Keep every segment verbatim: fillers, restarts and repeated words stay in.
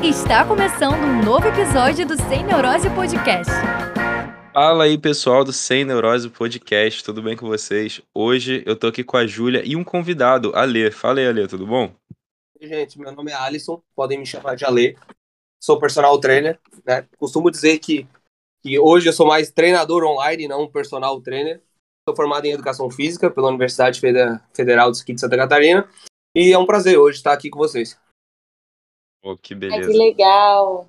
Está começando um novo episódio do Sem Neurose Podcast. Fala aí, pessoal do Sem Neurose Podcast, tudo bem com vocês? Hoje eu tô aqui com a Júlia e um convidado, Alê. Fala aí, Alê, tudo bom? Gente, meu nome é Alisson, podem me chamar de Alê. Sou personal trainer, né? Costumo dizer que, que hoje eu sou mais treinador online, não personal trainer. Sou formado em Educação Física pela Universidade Federal de Santa Catarina e é um prazer hoje estar aqui com vocês. Oh, que Ai, beleza. que legal!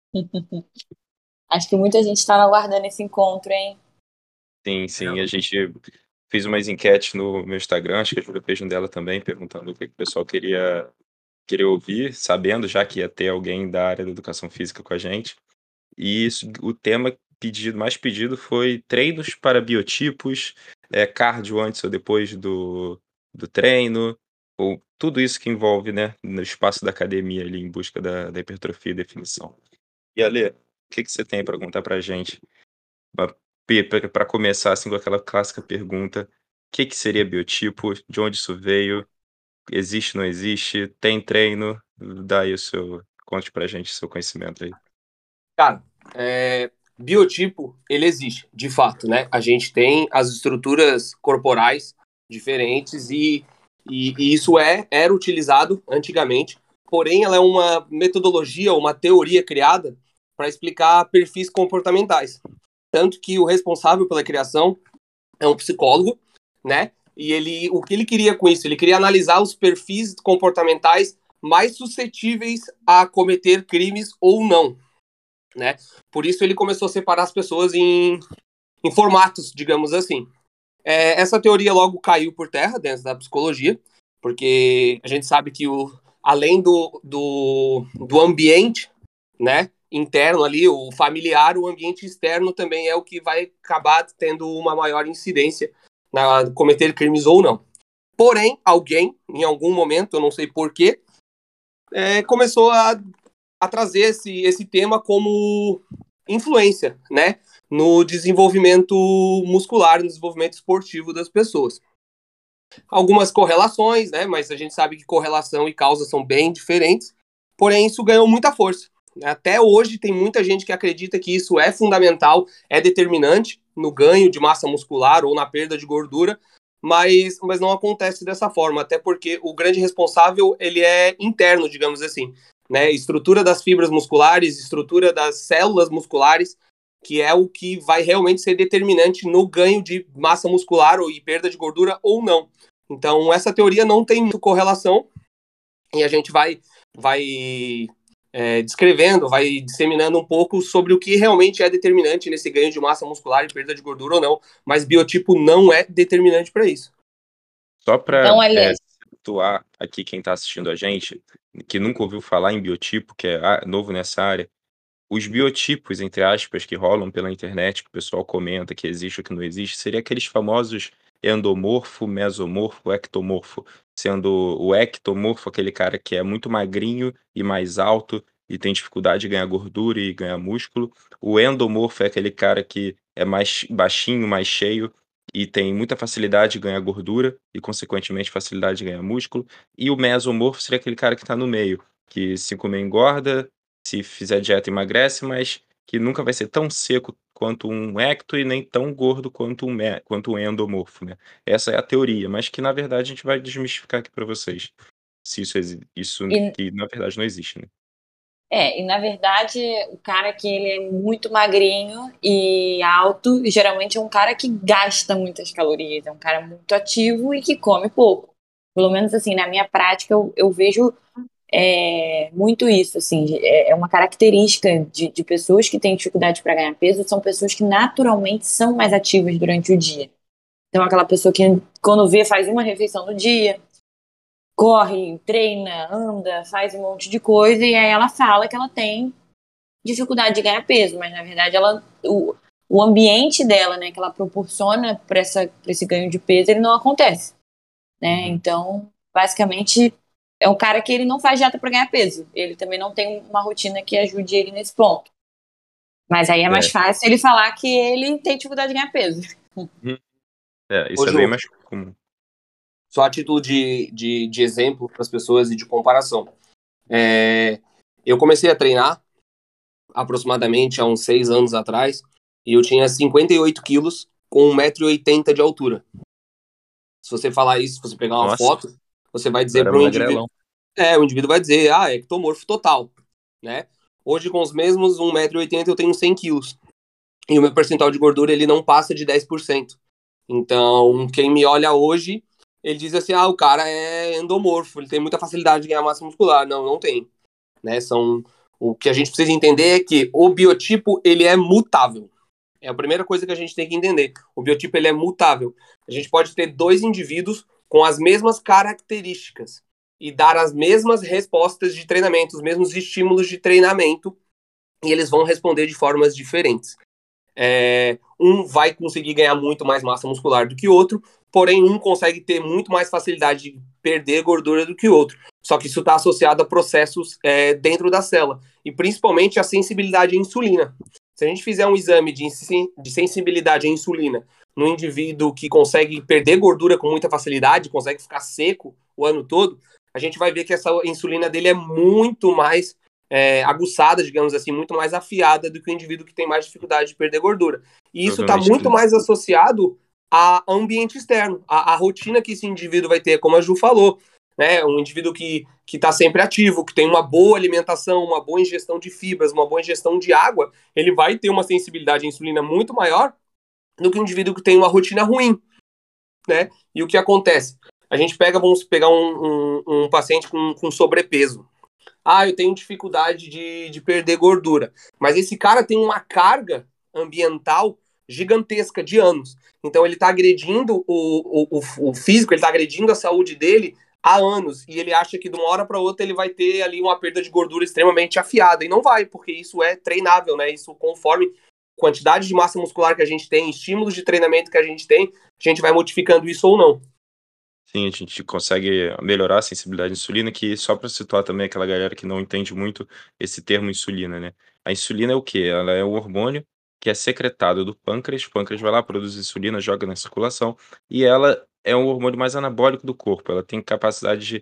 Acho que muita gente estava aguardando esse encontro, hein? Sim, sim, a gente fez umas enquetes no meu Instagram, acho que a Júlia fez um dela também, perguntando o que que o pessoal queria, queria ouvir, sabendo já que ia ter alguém da área da Educação Física com a gente. E isso- o tema pedido, mais pedido foi treinos para biotipos, é, cardio antes ou depois do, do treino, ou tudo isso que envolve, né, no espaço da academia ali em busca da, da hipertrofia e definição. E Ale, o que que você tem para contar para a gente? Para começar assim com aquela clássica pergunta, o que que seria biotipo? De onde isso veio? Existe, não existe? Tem treino? Dá aí o seu, conte pra gente o seu conhecimento aí. Cara, é, biotipo, ele existe, de fato, né? A gente tem as estruturas corporais diferentes e, e, e isso é, era utilizado antigamente, porém ela é uma metodologia, uma teoria criada para explicar perfis comportamentais. Tanto que o responsável pela criação é um psicólogo, né? E ele, o que ele queria com isso? Ele queria analisar os perfis comportamentais mais suscetíveis a cometer crimes ou não, né? Por isso ele começou a separar as pessoas em, em formatos, digamos assim. É, essa teoria logo caiu por terra dentro da psicologia, porque a gente sabe que o, além do, do, do ambiente, né, interno ali, o familiar, o ambiente externo também é o que vai acabar tendo uma maior incidência na cometer crimes ou não. Porém, alguém, em algum momento, eu não sei porquê, é, começou a, a trazer esse, esse tema como influência, né, no desenvolvimento muscular, no desenvolvimento esportivo das pessoas. Algumas correlações, né, mas a gente sabe que correlação e causa são bem diferentes, porém isso ganhou muita força. Até hoje tem muita gente que acredita que isso é fundamental, é determinante no ganho de massa muscular ou na perda de gordura, mas, mas não acontece dessa forma, até porque o grande responsável ele é interno, digamos assim, né? Estrutura das fibras musculares, estrutura das células musculares, que é o que vai realmente ser determinante no ganho de massa muscular ou e perda de gordura ou não. Então essa teoria não tem muita correlação e a gente vai vai é, descrevendo, vai disseminando um pouco sobre o que realmente é determinante nesse ganho de massa muscular e perda de gordura ou não, mas biotipo não é determinante para isso. Só para Então, é, aliás, situar aqui quem está assistindo a gente, que nunca ouviu falar em biotipo, que é ah, novo nessa área, os biotipos, entre aspas, que rolam pela internet, que o pessoal comenta que existe ou que não existe, seria aqueles famosos endomorfo, mesomorfo, ectomorfo, sendo o ectomorfo aquele cara que é muito magrinho e mais alto e tem dificuldade de ganhar gordura e ganhar músculo. O endomorfo é aquele cara que é mais baixinho, mais cheio e tem muita facilidade de ganhar gordura e, consequentemente, facilidade de ganhar músculo. E o mesomorfo seria aquele cara que está no meio, que se comer engorda, se fizer dieta emagrece, mas que nunca vai ser tão seco quanto um ecto e nem tão gordo quanto um, me- quanto um endomorfo, né? Essa é a teoria, mas que na verdade a gente vai desmistificar aqui para vocês. Se isso, exi- isso e, que na verdade não existe, né? é, e na verdade, o cara que ele é muito magrinho e alto, geralmente é um cara que gasta muitas calorias, é um cara muito ativo e que come pouco. Pelo menos assim, na minha prática, eu, eu vejo é, muito isso, assim, é, é uma característica de, de pessoas que têm dificuldade para ganhar peso, são pessoas que naturalmente são mais ativas durante o dia. Então, aquela pessoa que quando vê faz uma refeição no dia, corre, treina, anda, faz um monte de coisa e aí ela fala que ela tem dificuldade de ganhar peso, mas na verdade ela o, o ambiente dela, né, que ela proporciona para essa para esse ganho de peso, ele não acontece, né? Uhum. Então, basicamente é um cara que ele não faz dieta para ganhar peso. Ele também não tem uma rotina que ajude ele nesse ponto. Mas aí é mais É. fácil ele falar que ele tem dificuldade de ganhar peso. Uhum. É, isso Ô, é bem Ju, mais comum. só a título de, de, de exemplo para as pessoas e de comparação. É, Eu comecei a treinar aproximadamente há uns seis anos atrás, e eu tinha cinquenta e oito quilos com um metro e oitenta de altura. Se você falar isso, se você pegar uma Nossa, foto, você vai eu dizer era para um indivíduo... magrelão. É, o indivíduo vai dizer, ah, ectomorfo total, né? Hoje, com os mesmos um metro e oitenta, eu tenho cem quilos. E o meu percentual de gordura, ele não passa de dez por cento. Então, quem me olha hoje, ele diz assim, ah, o cara é endomorfo, ele tem muita facilidade de ganhar massa muscular. Não, não tem. Né? São... O que a gente precisa entender é que o biotipo, ele é mutável. É a primeira coisa que a gente tem que entender. O biotipo, ele é mutável. A gente pode ter dois indivíduos com as mesmas características e dar as mesmas respostas de treinamento, os mesmos estímulos de treinamento, e eles vão responder de formas diferentes. É, um vai conseguir ganhar muito mais massa muscular do que o outro, porém um consegue ter muito mais facilidade de perder gordura do que o outro. Só que isso está associado a processos é, dentro da célula, e principalmente a sensibilidade à insulina. Se a gente fizer um exame de, de sensibilidade à insulina no indivíduo que consegue perder gordura com muita facilidade, consegue ficar seco o ano todo, a gente vai ver que essa insulina dele é muito mais É, aguçada, digamos assim, muito mais afiada do que o indivíduo que tem mais dificuldade de perder gordura. E isso está muito mais associado ao ambiente externo, à, à rotina que esse indivíduo vai ter, como a Ju falou, né? Um indivíduo que está sempre ativo, que tem uma boa alimentação, uma boa ingestão de fibras, uma boa ingestão de água, ele vai ter uma sensibilidade à insulina muito maior do que um indivíduo que tem uma rotina ruim, né? E o que acontece? A gente pega, vamos pegar um, um, um paciente com, com sobrepeso. Ah, eu tenho dificuldade de, de perder gordura. Mas esse cara tem uma carga ambiental gigantesca de anos. Então ele está agredindo o, o, o físico, ele está agredindo a saúde dele há anos. E ele acha que de uma hora para outra ele vai ter ali uma perda de gordura extremamente afiada. E não vai, porque isso é treinável, né? Isso conforme quantidade de massa muscular que a gente tem, estímulos de treinamento que a gente tem, a gente vai modificando isso ou não. Sim, a gente consegue melhorar a sensibilidade à insulina, que só para situar também aquela galera que não entende muito esse termo insulina, né? A insulina é o quê? Ela é um hormônio que é secretado do pâncreas, o pâncreas vai lá, produz insulina, joga na circulação, e ela é um hormônio mais anabólico do corpo, ela tem capacidade de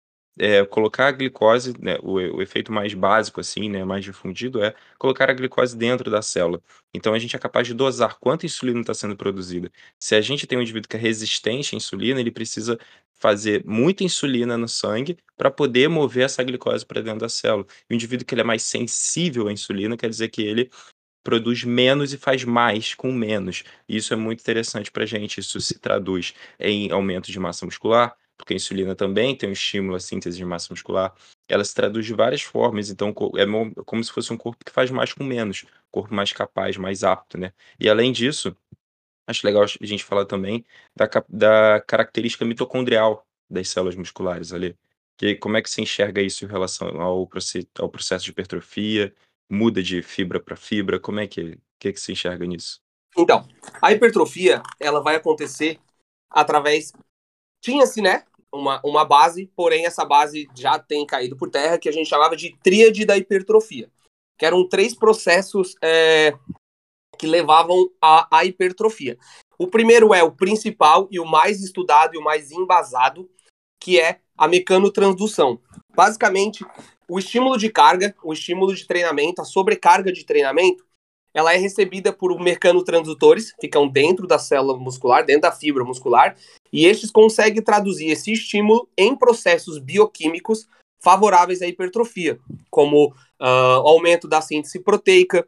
é, colocar a glicose, né, o, o efeito mais básico, assim, né, mais difundido, é colocar a glicose dentro da célula. Então a gente é capaz de dosar quanta insulina está sendo produzida. Se a gente tem um indivíduo que é resistente à insulina, ele precisa fazer muita insulina no sangue para poder mover essa glicose para dentro da célula. E o indivíduo que ele é mais sensível à insulina, quer dizer que ele produz menos e faz mais com menos. E isso é muito interessante para a gente. Isso se traduz em aumento de massa muscular, porque a insulina também tem um estímulo à síntese de massa muscular. Ela se traduz de várias formas, então é como se fosse um corpo que faz mais com menos, corpo mais capaz, mais apto, né? E além disso, acho legal a gente falar também da, da característica mitocondrial das células musculares ali. Que, como é que você enxerga isso em relação ao, ao processo de hipertrofia? Muda de fibra para fibra? Como é que, que, que você enxerga nisso? Então, a hipertrofia, ela vai acontecer através... Tinha-se, né, uma, uma base, porém essa base já tem caído por terra, que a gente chamava de tríade da hipertrofia, que eram três processos é, que levavam à, à hipertrofia. O primeiro é o principal e o mais estudado e o mais embasado, que é a mecanotransdução. Basicamente, o estímulo de carga, o estímulo de treinamento, a sobrecarga de treinamento, ela é recebida por mecanotransdutores, ficam dentro da célula muscular, dentro da fibra muscular, e estes conseguem traduzir esse estímulo em processos bioquímicos favoráveis à hipertrofia, como uh, o aumento da síntese proteica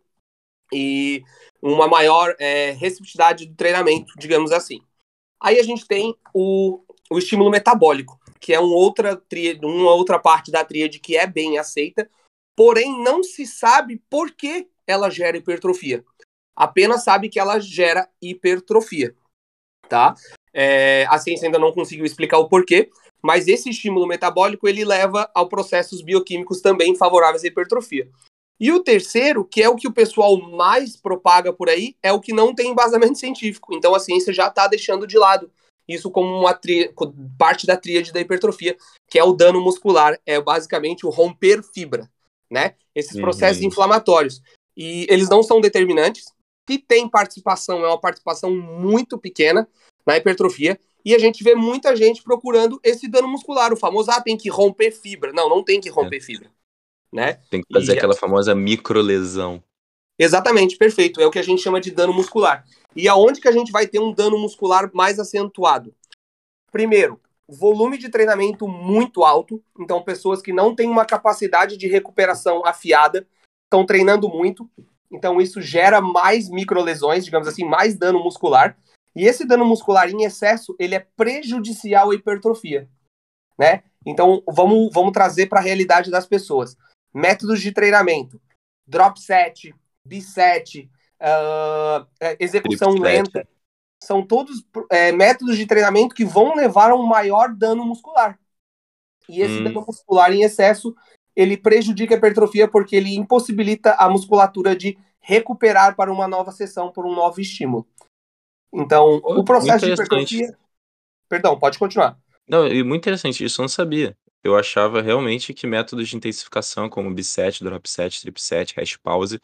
e uma maior é, receptividade do treinamento, digamos assim. Aí a gente tem o, o estímulo metabólico, que é um outra tríade, uma outra parte da tríade que é bem aceita, porém não se sabe por que ela gera hipertrofia. Apenas sabe que ela gera hipertrofia, tá? É, a ciência ainda não conseguiu explicar o porquê, mas esse estímulo metabólico ele leva a processos bioquímicos também favoráveis à hipertrofia. E o terceiro, que é o que o pessoal mais propaga por aí, é o que não tem embasamento científico. Então a ciência já está deixando de lado isso como uma tri... parte da tríade da hipertrofia, que é o dano muscular, é basicamente o romper fibra, né? Esses processos uhum. inflamatórios. E eles não são determinantes. Se tem participação, é uma participação muito pequena na hipertrofia. E a gente vê muita gente procurando esse dano muscular, o famoso, ah, tem que romper fibra. Não, não tem que romper é. fibra. né? Tem que fazer E aquela famosa microlesão. exatamente, perfeito. É o que a gente chama de dano muscular. E aonde que a gente vai ter um dano muscular mais acentuado? Primeiro, volume de treinamento muito alto. Então, pessoas que não têm uma capacidade de recuperação afiada estão treinando muito. Então, isso gera mais microlesões, digamos assim, mais dano muscular. E esse dano muscular em excesso, ele é prejudicial à hipertrofia, né? Então, vamos, vamos trazer para a realidade das pessoas. Métodos de treinamento. Drop set, biset, uh, execução lenta. São todos é, métodos de treinamento que vão levar a um maior dano muscular. E esse hum. dano muscular em excesso, ele prejudica a hipertrofia porque ele impossibilita a musculatura de recuperar para uma nova sessão, por um novo estímulo. Então, oh, o processo de hipertrofia... Perdão, pode continuar. Não, e muito interessante, isso eu não sabia. Eu achava realmente que métodos de intensificação, como biset, drop set, trip set, hash pause,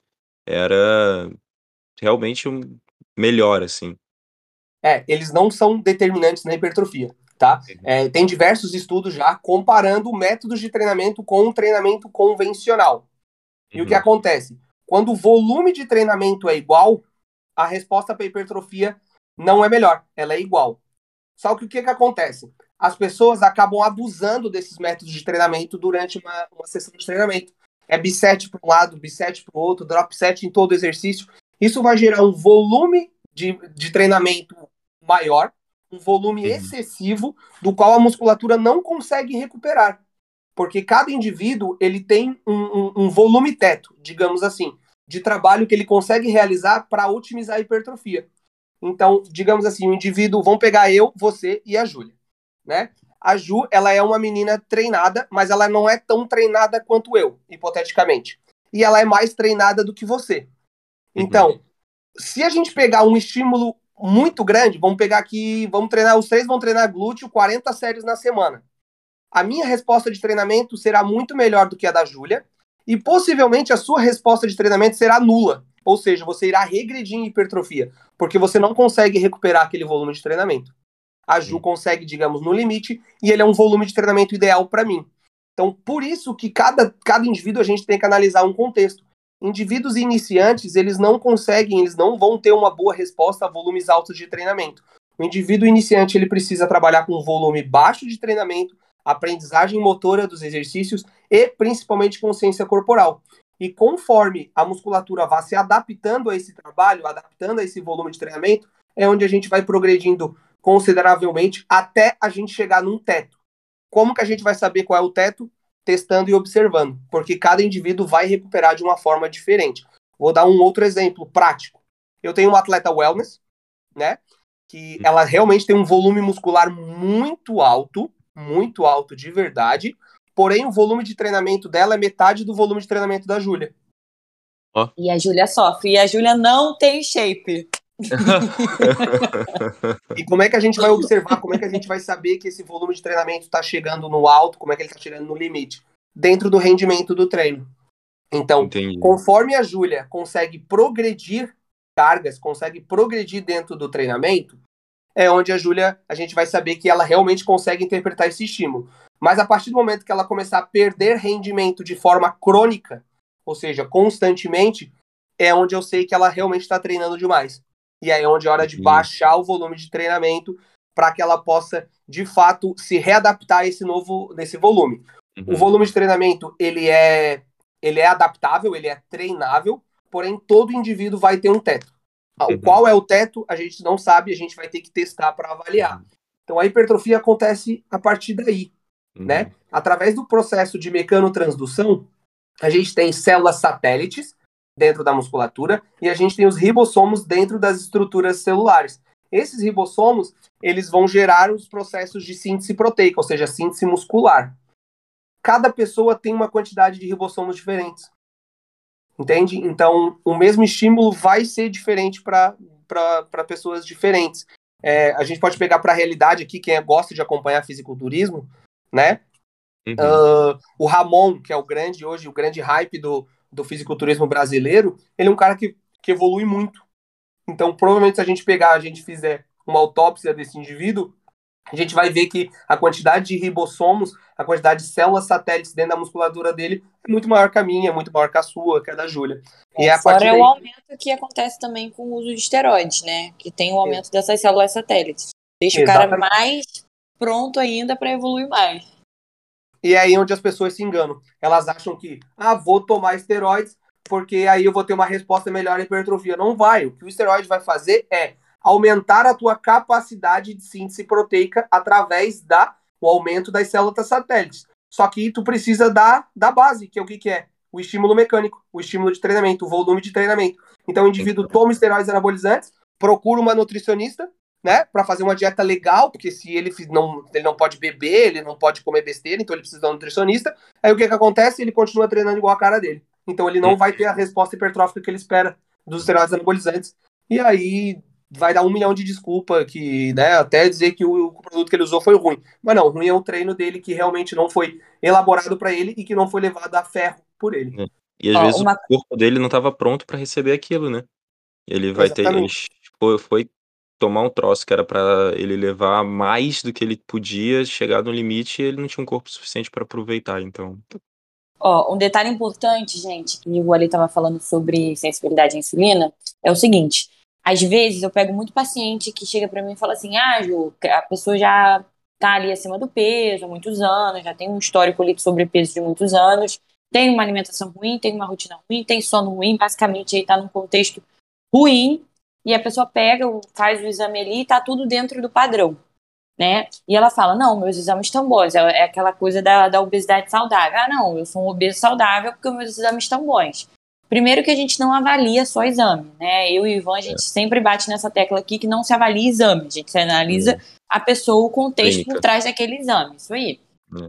era realmente um melhor, assim. É, eles não são determinantes na hipertrofia, tá? Uhum. É, tem diversos estudos já comparando métodos de treinamento com um treinamento convencional. E uhum. o que acontece? Quando o volume de treinamento é igual, a resposta para a hipertrofia não é melhor, ela é igual. Só que o que, que acontece? As pessoas acabam abusando desses métodos de treinamento durante uma, uma sessão de treinamento. É biset para um lado, biset para o outro, drop set em todo exercício. Isso vai gerar um volume de, de treinamento maior, um volume uhum. excessivo, do qual a musculatura não consegue recuperar. Porque cada indivíduo ele tem um, um, um volume teto, digamos assim, de trabalho que ele consegue realizar para otimizar a hipertrofia. Então, digamos assim, o indivíduo, vamos pegar eu, você e a Júlia, né? A Ju, ela é uma menina treinada, mas ela não é tão treinada quanto eu, hipoteticamente. E ela é mais treinada do que você. Então, uhum. se a gente pegar um estímulo muito grande, vamos pegar aqui, vamos treinar, os três vão treinar glúteo quarenta séries na semana. A minha resposta de treinamento será muito melhor do que a da Júlia, e possivelmente a sua resposta de treinamento será nula. Ou seja, você irá regredir em hipertrofia, porque você não consegue recuperar aquele volume de treinamento. A Ju Sim. consegue, digamos, no limite, e ele é um volume de treinamento ideal para mim. Então, por isso que cada, cada indivíduo a gente tem que analisar um contexto. Indivíduos iniciantes, eles não conseguem, eles não vão ter uma boa resposta a volumes altos de treinamento. O indivíduo iniciante, ele precisa trabalhar com um volume baixo de treinamento, aprendizagem motora dos exercícios e, principalmente, consciência corporal. E conforme a musculatura vai se adaptando a esse trabalho, adaptando a esse volume de treinamento, é onde a gente vai progredindo consideravelmente até a gente chegar num teto. Como que a gente vai saber qual é o teto? Testando e observando, porque cada indivíduo vai recuperar de uma forma diferente. Vou dar um outro exemplo prático. Eu tenho uma atleta wellness, né, que ela realmente tem um volume muscular muito alto, muito alto de verdade, porém o volume de treinamento dela é metade do volume de treinamento da Júlia. Oh. E a Júlia sofre, e a Júlia não tem shape. E como é que a gente vai observar, como é que a gente vai saber que esse volume de treinamento está chegando no alto, como é que ele está chegando no limite? Dentro do rendimento do treino. Então, Entendi. Conforme a Júlia consegue progredir cargas, consegue progredir dentro do treinamento, é onde a Júlia, a gente vai saber que ela realmente consegue interpretar esse estímulo. Mas a partir do momento que ela começar a perder rendimento de forma crônica, ou seja, constantemente, é onde eu sei que ela realmente está treinando demais. E aí é onde é hora de baixar o volume de treinamento para que ela possa, de fato, se readaptar a esse novo desse volume. Uhum. O volume de treinamento, ele é, ele é adaptável, ele é treinável, porém todo indivíduo vai ter um teto. Uhum. Qual é o teto, a gente não sabe, a gente vai ter que testar para avaliar. Uhum. Então a hipertrofia acontece a partir daí, uhum. né? Através do processo de mecanotransdução, a gente tem células satélites dentro da musculatura, e a gente tem os ribossomos dentro das estruturas celulares. Esses ribossomos, eles vão gerar os processos de síntese proteica, ou seja, síntese muscular. Cada pessoa tem uma quantidade de ribossomos diferentes. Entende? Então, o mesmo estímulo vai ser diferente para pessoas diferentes. É, a gente pode pegar para a realidade aqui, quem gosta de acompanhar fisiculturismo, né? Uhum. Uh, o Ramon, que é o grande hoje, o grande hype do, do fisiculturismo brasileiro, ele é um cara que, que evolui muito. Então, provavelmente, se a gente pegar, a gente fizer uma autópsia desse indivíduo, a gente vai ver que a quantidade de ribossomos, a quantidade de células satélites dentro da musculatura dele é muito maior que a minha, é muito maior que a sua, que a da Júlia. E é a partir Fora daí... o aumento que acontece também com o uso de esteroides, né? Que tem o aumento dessas células satélites. Deixa Exatamente. o cara mais pronto ainda para evoluir mais. E é aí onde as pessoas se enganam. Elas acham que, ah, vou tomar esteroides porque aí eu vou ter uma resposta melhor à hipertrofia. Não vai. O que o esteroide vai fazer é aumentar a tua capacidade de síntese proteica através da o aumento das células satélites. Só que tu precisa da, da base, que é o que, que é? O estímulo mecânico, o estímulo de treinamento, o volume de treinamento. Então o indivíduo toma esteroides anabolizantes, procura uma nutricionista, né, para fazer uma dieta legal, porque se ele não, ele não pode beber, ele não pode comer besteira, então ele precisa de um nutricionista. Aí o que que acontece? Ele continua treinando igual a cara dele. Então ele não vai ter a resposta hipertrófica que ele espera dos esteroides anabolizantes. E aí vai dar um milhão de desculpa, que, né, até dizer que o, o produto que ele usou foi ruim. Mas não, ruim é o treino dele que realmente não foi elaborado para ele e que não foi levado a ferro por ele. É. E às Ó, vezes uma... o corpo dele não estava pronto para receber aquilo, né? Ele vai ter, ele Exatamente. foi, foi tomar um troço que era para ele levar mais do que ele podia, chegar no limite, e ele não tinha um corpo suficiente para aproveitar, então. Ó, um detalhe importante, gente, que o Ali estava falando sobre sensibilidade à insulina, é o seguinte: às vezes eu pego muito paciente que chega para mim e fala assim, ah, Ju, a pessoa já tá ali acima do peso há muitos anos, já tem um histórico ali de sobrepeso de muitos anos, tem uma alimentação ruim, tem uma rotina ruim, tem sono ruim, basicamente aí tá num contexto ruim, e a pessoa pega, faz o exame ali e tá tudo dentro do padrão, né? E ela fala, não, meus exames estão bons. É aquela coisa da, da obesidade saudável. Ah, não, eu sou um obeso saudável porque meus exames estão bons. Primeiro que a gente não avalia só exame, né? Eu e o Ivan, a gente é. sempre bate nessa tecla aqui que não se avalia exame. A gente analisa é. a pessoa, o contexto Clínica. por trás daquele exame. Isso aí. É.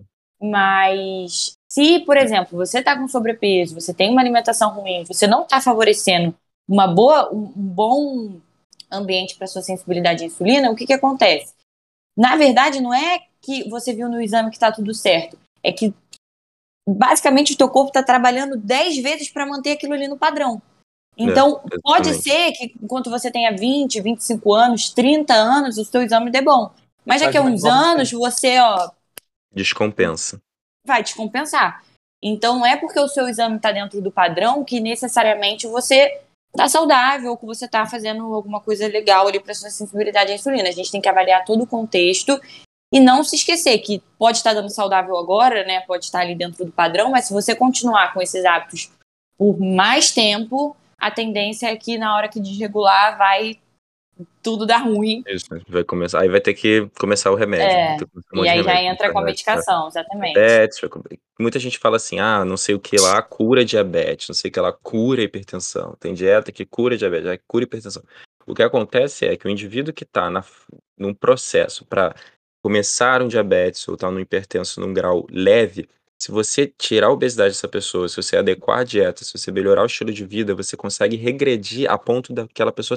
Mas se, por exemplo, você está com sobrepeso, você tem uma alimentação ruim, você não está favorecendo uma boa, um, um bom ambiente para sua sensibilidade à insulina, o que que acontece? Na verdade, não é que você viu no exame que está tudo certo. É que, basicamente, o teu corpo está trabalhando dez vezes para manter aquilo ali no padrão. Então, é, pode ser que, enquanto você tenha vinte, vinte e cinco anos, trinta anos, o seu exame dê bom. Mas daqui a uns anos, você, ó... descompensa. Vai descompensar. Então, não é porque o seu exame está dentro do padrão que, necessariamente, você... tá saudável, ou que você tá fazendo alguma coisa legal ali para sua sensibilidade à insulina. A gente tem que avaliar todo o contexto e não se esquecer que pode estar dando saudável agora, né? Pode estar ali dentro do padrão, mas se você continuar com esses hábitos por mais tempo, a tendência é que na hora que desregular vai tudo dar ruim. Isso, vai começar, aí vai ter que começar o remédio. É, um e aí já remédio, entra com a medicação, exatamente. Diabetes, muita gente fala assim, ah, não sei o que lá, cura diabetes, não sei o que lá, cura hipertensão. Tem dieta que cura diabetes, aí cura hipertensão. O que acontece é que o indivíduo que está num processo para começar um diabetes ou está num hipertenso num grau leve, se você tirar a obesidade dessa pessoa, se você adequar a dieta, se você melhorar o estilo de vida, você consegue regredir a ponto daquela pessoa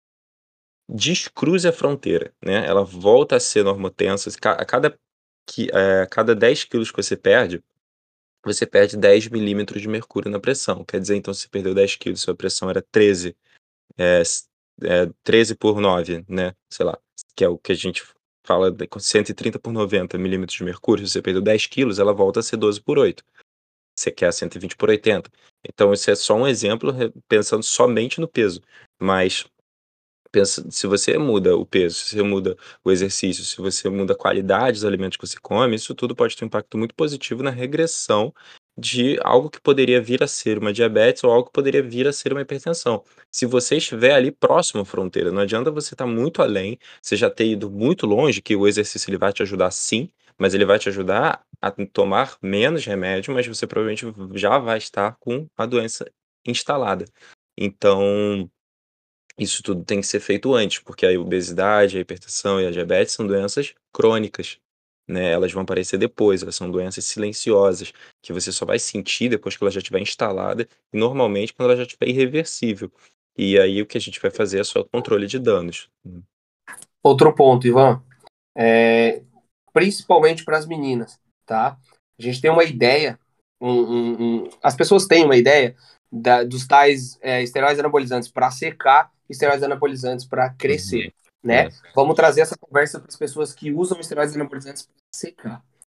descruze a fronteira, né? Ela volta a ser normotensa. A cada, que, é, cada dez quilos que você perde, você perde dez milímetros de mercúrio na pressão. Quer dizer, então, se você perdeu dez quilos, sua pressão era treze, é, é, treze por nove, né? Sei lá, que é o que a gente fala, de cento e trinta por noventa milímetros de mercúrio. Se você perdeu dez quilos, ela volta a ser doze por oito. Você quer cento e vinte por oitenta. Então, isso é só um exemplo, pensando somente no peso. Mas... pensa, se você muda o peso, se você muda o exercício, se você muda a qualidade dos alimentos que você come, isso tudo pode ter um impacto muito positivo na regressão de algo que poderia vir a ser uma diabetes ou algo que poderia vir a ser uma hipertensão. Se você estiver ali próximo à fronteira, não adianta você estar muito além, você já ter ido muito longe, que o exercício ele vai te ajudar sim, mas ele vai te ajudar a tomar menos remédio, mas você provavelmente já vai estar com a doença instalada. Então... isso tudo tem que ser feito antes, porque a obesidade, a hipertensão e a diabetes são doenças crônicas, né? Elas vão aparecer depois, elas são doenças silenciosas, que você só vai sentir depois que ela já estiver instalada, e normalmente quando ela já estiver irreversível. E aí o que a gente vai fazer é só o controle de danos. Outro ponto, Ivan, é, principalmente para as meninas, tá? A gente tem uma ideia, um, um, um, as pessoas têm uma ideia da, dos tais é, esteroides anabolizantes para secar, esteroides anabolizantes para crescer. né? É. Vamos trazer essa conversa para as pessoas que usam esteroides anabolizantes para secar.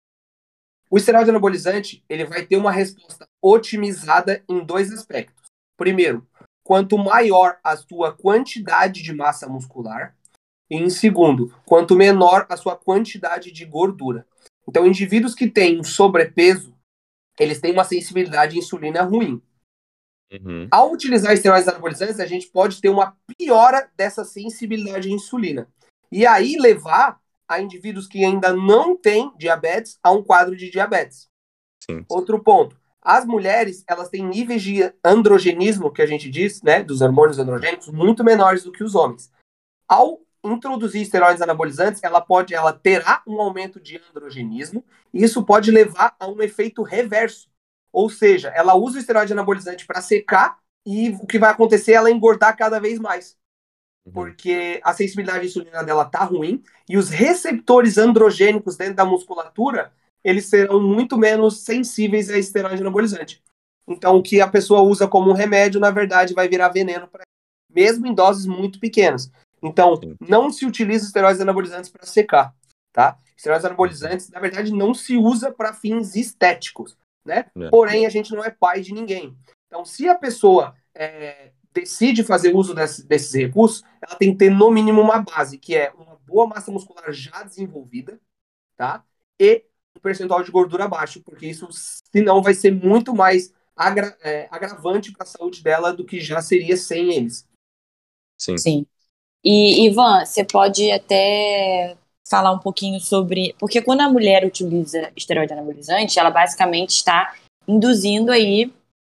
O esteroide anabolizante, ele vai ter uma resposta otimizada em dois aspectos. Primeiro, quanto maior a sua quantidade de massa muscular, e em segundo, quanto menor a sua quantidade de gordura. Então, indivíduos que têm sobrepeso, eles têm uma sensibilidade à insulina ruim. Uhum. Ao utilizar esteroides anabolizantes, a gente pode ter uma piora dessa sensibilidade à insulina. E aí levar a indivíduos que ainda não têm diabetes a um quadro de diabetes. Sim. Outro ponto. As mulheres, elas têm níveis de androgenismo, que a gente diz, né, dos hormônios androgênicos, muito menores do que os homens. Ao introduzir esteroides anabolizantes, ela pode, ela terá um aumento de androgenismo, e isso pode levar a um efeito reverso. Ou seja, ela usa o esteroide anabolizante para secar, e o que vai acontecer é ela engordar cada vez mais. Uhum. Porque a sensibilidade à insulina dela tá ruim, e os receptores androgênicos dentro da musculatura, eles serão muito menos sensíveis a esteroide anabolizante. Então, o que a pessoa usa como um remédio, na verdade, vai virar veneno para ela, mesmo em doses muito pequenas. Então, Sim. não se utiliza esteroides anabolizantes para secar, tá? Esteroides anabolizantes, na verdade, não se usa para fins estéticos, né? É. Porém, a gente não é pai de ninguém. Então, se a pessoa é, decide fazer uso desse, desses recursos, ela tem que ter, no mínimo, uma base, que é uma boa massa muscular já desenvolvida, tá? E um percentual de gordura baixo, porque isso, senão, vai ser muito mais agra é, agravante para a saúde dela do que já seria sem eles. Sim. Sim. E, Ivan, você pode até falar um pouquinho sobre... Porque quando a mulher utiliza esteroide anabolizante, ela basicamente está induzindo aí,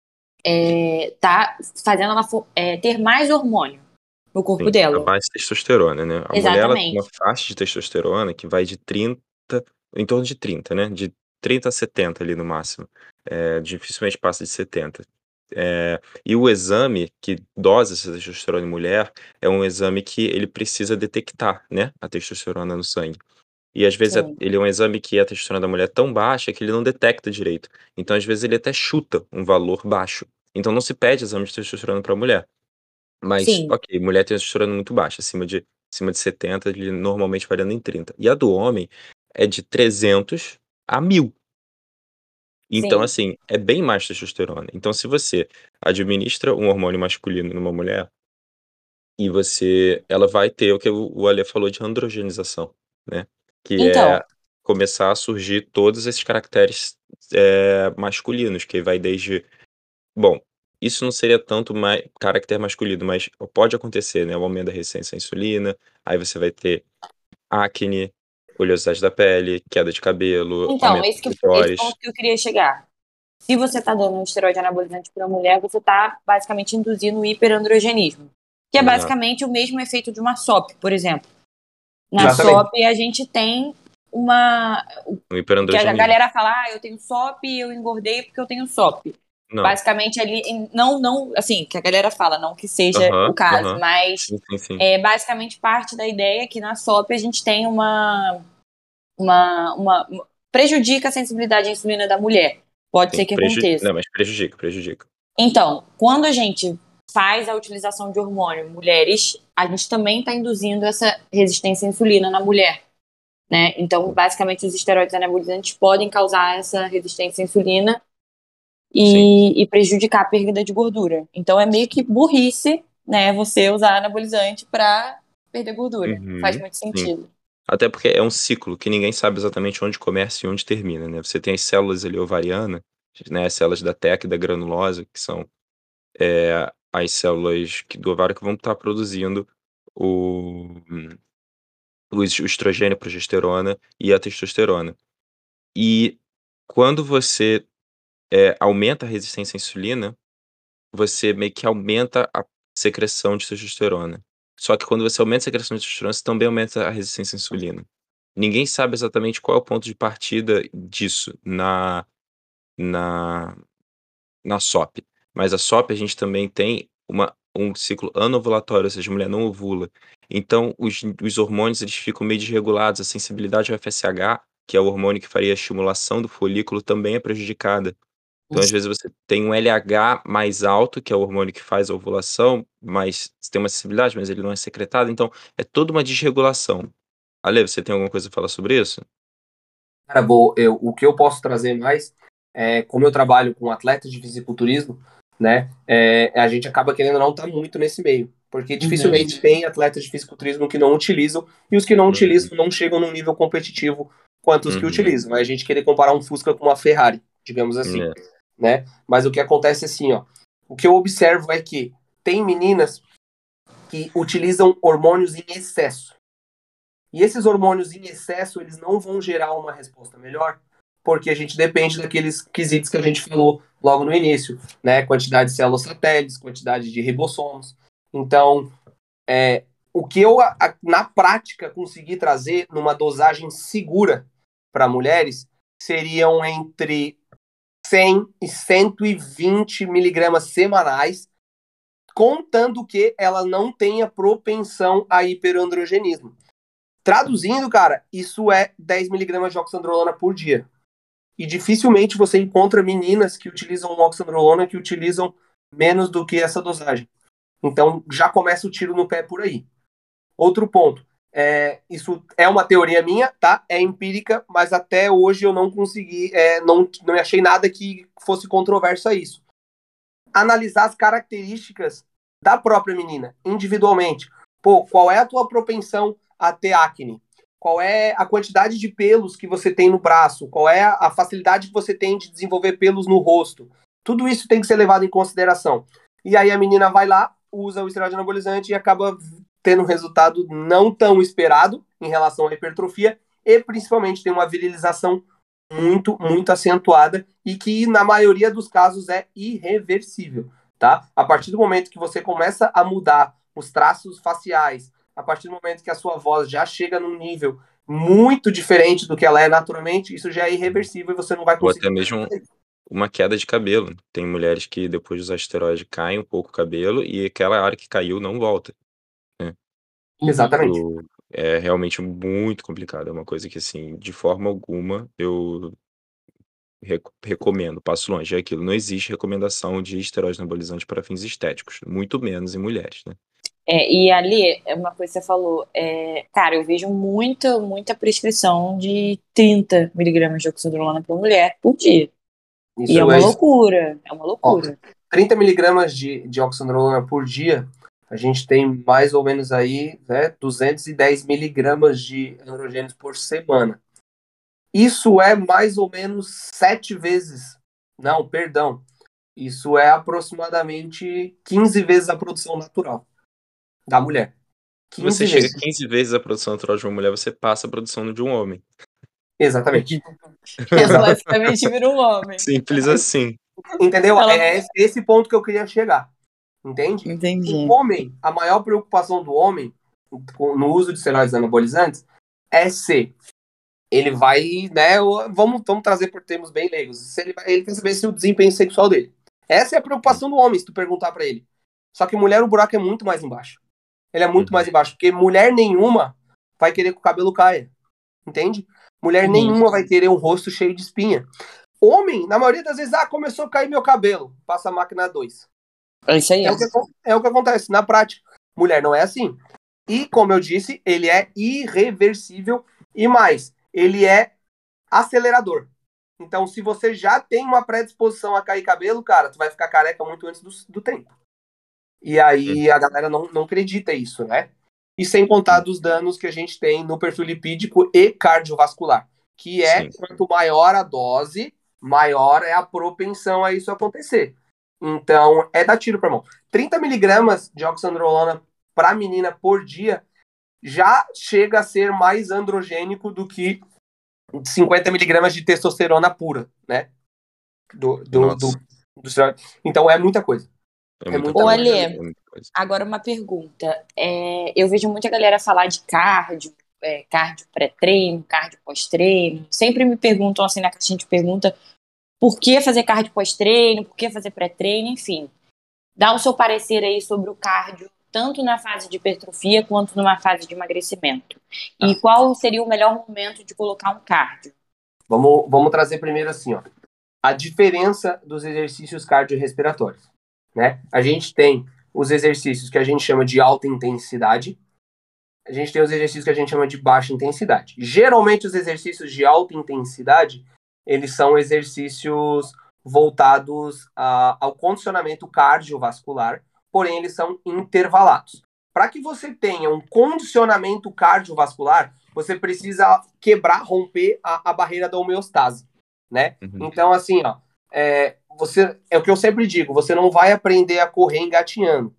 é, tá fazendo ela é, ter mais hormônio no corpo Sim, a dela. mais testosterona, né? A mulher, ela tem uma Exatamente. faixa de testosterona que vai de trinta, em torno de trinta, né? De trinta a setenta ali no máximo. É, dificilmente passa de setenta. É, e o exame que dosa essa testosterona em mulher é um exame que ele precisa detectar, né? A testosterona no sangue. E às vezes é- Sim. ele é um exame que a testosterona da mulher é tão baixa que ele não detecta direito. Então, às vezes, ele até chuta um valor baixo. Então, não se pede exame de testosterona para mulher. Mas, Sim. ok, mulher tem testosterona muito baixa, acima de, acima de setenta, ele normalmente variando em trinta. E a do homem é de trezentos a mil. Então, Sim. assim, é bem mais testosterona. Então, se você administra um hormônio masculino numa mulher, e você, ela vai ter o que o o Ale falou de androgenização, né? Que é Então, começar a surgir todos esses caracteres é, masculinos, que vai desde. Bom, isso não seria tanto mais caráter masculino, mas pode acontecer, né? O aumento da resistência à insulina, aí você vai ter acne, oleosidade da pele, queda de cabelo, então aumento esse, do que, esse ponto clitóris. que eu queria chegar. Se você está dando um esteroide anabolizante para mulher, você está basicamente induzindo o hiperandrogenismo, que é Exato. basicamente o mesmo efeito de uma S O P, por exemplo. Na Exatamente. S O P a gente tem uma... Um Que a hiperandrogenismo. galera fala, ah, eu tenho S O P e eu engordei porque eu tenho S O P. Não. Basicamente ali, não, não, assim, que a galera fala, não que seja Aham, o caso, aham. mas Sim, sim, sim. é basicamente parte da ideia que na S O P a gente tem uma, uma, uma, uma- prejudica a sensibilidade à insulina da mulher. Pode Sim, ser que preju- aconteça. Não, mas prejudica, prejudica. Então, quando a gente faz a utilização de hormônio em mulheres, a gente também está induzindo essa resistência à insulina na mulher, né? Então, basicamente, os esteroides anabolizantes podem causar essa resistência à insulina Sim. e, e prejudicar a perda de gordura. Então, é meio que burrice, né? Você usar anabolizante para perder gordura. Não faz Uhum, muito sim. sentido. Até porque é um ciclo que ninguém sabe exatamente onde começa e onde termina, né? Você tem as células ali ovarianas, né? As células da teca e da granulosa, que são é, as células que- do ovário que vão estar produzindo o, o es- o estrogênio, a progesterona e a testosterona. E quando você é, aumenta a resistência à insulina, você meio que aumenta a secreção de testosterona. Só que quando você aumenta a secreção de testosterona, você também aumenta a resistência à insulina. Ninguém sabe exatamente qual é o ponto de partida disso na, na, na S O P. Mas a S O P a gente também tem uma, um ciclo anovulatório, ou seja, a mulher não ovula. Então, os, os hormônios eles ficam meio desregulados. A sensibilidade ao F S H, que é o hormônio que faria a estimulação do folículo, também é prejudicada. Então, às vezes, você tem um L H mais alto, que é o hormônio que faz a ovulação, mas você tem uma sensibilidade, mas ele não é secretado, então é toda uma desregulação. Ale, você tem alguma coisa a falar sobre isso? Cara, vou, eu, o que eu posso trazer mais é, como eu trabalho com atletas de fisiculturismo, né, é, a gente acaba querendo não estar muito nesse meio, porque dificilmente Uhum. tem atletas de fisiculturismo que não utilizam, e os que não Uhum. utilizam não chegam num nível competitivo quanto os que Uhum. utilizam. É a gente querer comparar um Fusca com uma Ferrari, digamos assim, É. né? Mas o que acontece é assim, ó, o que eu observo é que tem meninas que utilizam hormônios em excesso. E esses hormônios em excesso, eles não vão gerar uma resposta melhor, porque a gente depende daqueles quesitos que a gente falou logo no início, né? Quantidade de células satélites, quantidade de ribossomos. Então, é, o que eu, a, na prática, consegui trazer numa dosagem segura para mulheres seriam entre cem e cento e vinte miligramas semanais, contando que ela não tenha propensão a hiperandrogenismo. Traduzindo, cara, isso é dez miligramas de oxandrolona por dia. E dificilmente você encontra meninas que utilizam oxandrolona que utilizam menos do que essa dosagem. Então, já começa o tiro no pé por aí. Outro ponto. É, isso é uma teoria minha, tá? É empírica, mas até hoje eu não consegui, é, não, não achei nada que fosse controverso a isso. Analisar as características da própria menina, individualmente. Pô, qual é a tua propensão a ter acne? Qual é a quantidade de pelos que você tem no braço? Qual é a facilidade que você tem de desenvolver pelos no rosto? Tudo isso tem que ser levado em consideração. E aí a menina vai lá, usa o esteroide anabolizante e acaba tendo um resultado não tão esperado em relação à hipertrofia e principalmente tem uma virilização muito, muito acentuada e que na maioria dos casos é irreversível, tá? A partir do momento que você começa a mudar os traços faciais, a partir do momento que a sua voz já chega num nível muito diferente do que ela é naturalmente, isso já é irreversível e você não vai Ou conseguir. até mesmo uma queda de cabelo. Tem mulheres que depois de usar esteroide caem um pouco o cabelo e aquela área que caiu não volta, né. Exatamente. Isso é realmente muito complicado, é uma coisa que, assim, de forma alguma eu reco recomendo, passo longe, é aquilo, não existe recomendação de esteroide anabolizante para fins estéticos, muito menos em mulheres, né. É, e ali, é uma coisa que você falou, é, cara, eu vejo muita, muita prescrição de trinta miligramas de oxandrolona por mulher por dia. E é Isso uma é isso. loucura, é uma Ó, loucura. trinta miligramas de, de oxandrolona por dia, a gente tem mais ou menos aí, né, duzentos e dez miligramas de androgênios por semana. Isso é mais ou menos sete vezes, não, perdão, isso é aproximadamente quinze vezes a produção natural da mulher. Se você quinze chega vezes, quinze vezes a produção natural de uma mulher, você passa a produção de um homem. exatamente. Ela Exatamente. basicamente vira um homem. Simples assim. Entendeu? Ela... É esse, esse ponto que eu queria chegar. Entende? Entendi. O homem, a maior preocupação do homem no uso de esteroides anabolizantes é se ele vai, né, vamos, vamos trazer por termos bem leigos, se ele, vai, ele quer saber se o desempenho sexual dele. Essa é a preocupação do homem, se tu perguntar pra ele. Só que mulher, o buraco é muito mais embaixo. Ele é muito Uhum. mais embaixo, porque mulher nenhuma vai querer que o cabelo caia. Entende? Mulher Uhum. nenhuma vai querer um rosto cheio de espinha. Homem, na maioria das vezes, ah, começou a cair meu cabelo, passa a máquina dois. É isso aí. É o, que, é o que acontece na prática. Mulher não é assim. E, como eu disse, ele é irreversível e mais, ele é acelerador. Então, se você já tem uma predisposição a cair cabelo, cara, tu vai ficar careca muito antes do, do tempo. E aí a galera não, não acredita isso, né? E sem contar dos danos que a gente tem no perfil lipídico e cardiovascular, que é Sim. quanto maior a dose, maior é a propensão a isso acontecer. Então, é dar tiro pra mão. trinta miligramas de oxandrolona para menina por dia já chega a ser mais androgênico do que cinquenta miligramas de testosterona pura, né? Do, do, do, do, então, é muita coisa. É É muita muita Ô, coisa. coisa. Ale, É muita coisa. agora uma pergunta. É, eu vejo muita galera falar de cardio, é, cardio pré-treino, cardio pós-treino. Sempre me perguntam assim na caixinha de pergunta por que fazer cardio pós-treino, por que fazer pré-treino, enfim. Dá o seu parecer aí sobre o cardio, tanto na fase de hipertrofia quanto numa fase de emagrecimento. E Tá. qual seria o melhor momento de colocar um cardio? Vamos, vamos trazer primeiro assim, ó. a diferença dos exercícios cardiorrespiratórios, né? A gente tem os exercícios que a gente chama de alta intensidade, a gente tem os exercícios que a gente chama de baixa intensidade. Geralmente, os exercícios de alta intensidade, eles são exercícios voltados a, ao condicionamento cardiovascular, porém, eles são intervalados. Para que você tenha um condicionamento cardiovascular, você precisa quebrar, romper a, a barreira da homeostase, né? Uhum. Então, assim, ó, é, você, é o que eu sempre digo, você não vai aprender a correr engatinhando.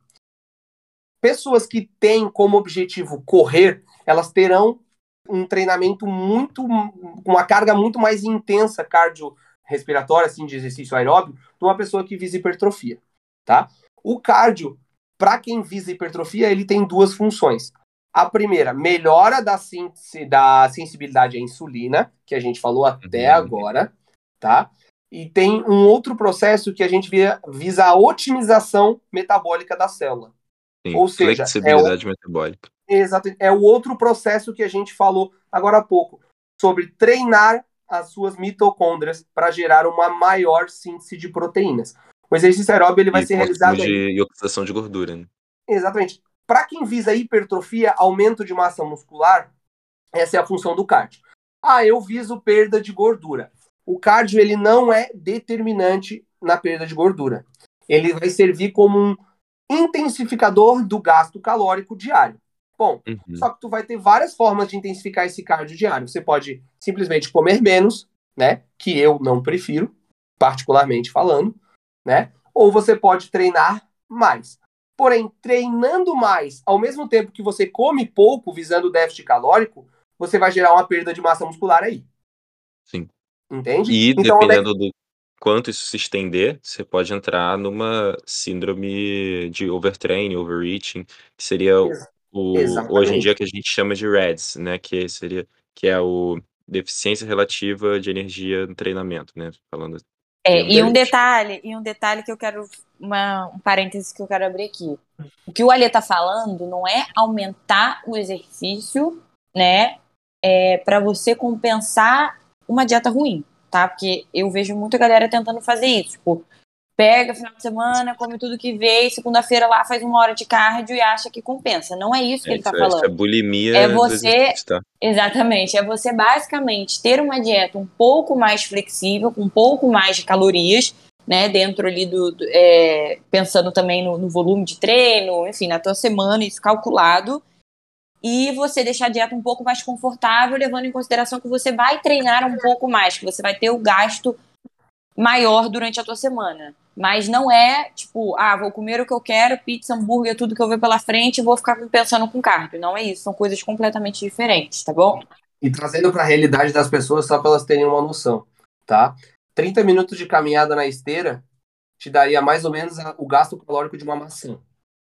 Pessoas que têm como objetivo correr, elas terão um treinamento muito, uma carga muito mais intensa cardiorrespiratória, assim, de exercício aeróbio, de uma pessoa que visa hipertrofia, tá? O cardio, para quem visa hipertrofia, ele tem duas funções. A primeira, melhora da, síntese, da sensibilidade à insulina, que a gente falou até Uhum. agora, tá? E tem um outro processo que a gente via, visa a otimização metabólica da célula. Sim, Ou seja, é o, flexibilidade metabólica. exato, é o outro processo que a gente falou agora há pouco, sobre treinar as suas mitocôndrias para gerar uma maior síntese de proteínas. O exercício aeróbio ele vai E ser consumo realizado aí. de e oxidação de gordura, né? Exatamente. Para quem visa hipertrofia, aumento de massa muscular, essa é a função do cardio. Ah, eu viso perda de gordura. O cardio ele não é determinante na perda de gordura. Ele vai servir como um intensificador do gasto calórico diário. Bom, Uhum. só que tu vai ter várias formas de intensificar esse cardio diário. Você pode simplesmente comer menos, né? Que eu não prefiro, particularmente falando, né? Ou você pode treinar mais. Porém, treinando mais, ao mesmo tempo que você come pouco, visando o déficit calórico, você vai gerar uma perda de massa muscular aí. Sim. Entende? E Então, onde é que... dependendo do quanto isso se estender, você pode entrar numa síndrome de overtraining, overreaching, que seria Ex- o hoje em dia Exatamente. que a gente chama de RED-S, né, que seria que é o deficiência relativa de energia no treinamento, né, falando É, termos e um técnicos. detalhe, e um detalhe que eu quero, uma, um parêntese que eu quero abrir aqui. O que o Alê tá falando não é aumentar o exercício, né, é, para você compensar uma dieta ruim, tá? Porque eu vejo muita galera tentando fazer isso, tipo, pega final de semana, come tudo que vê, e segunda-feira lá faz uma hora de cardio e acha que compensa. Não é isso que É, ele tá isso é isso é falando. bulimia É do você, exercício, tá? exatamente, é você basicamente ter uma dieta um pouco mais flexível, com um pouco mais de calorias, né, dentro ali do, do é, pensando também no, no volume de treino, enfim, na tua semana, isso calculado, e você deixar a dieta um pouco mais confortável, levando em consideração que você vai treinar um pouco mais, que você vai ter o gasto maior durante a tua semana. Mas não é, tipo, ah, vou comer o que eu quero, pizza, hambúrguer, tudo que eu ver pela frente e vou ficar pensando com cardio. Não é isso, são coisas completamente diferentes, tá bom? E trazendo para a realidade das pessoas, só para elas terem uma noção, tá? trinta minutos de caminhada na esteira te daria mais ou menos a- o gasto calórico de uma maçã.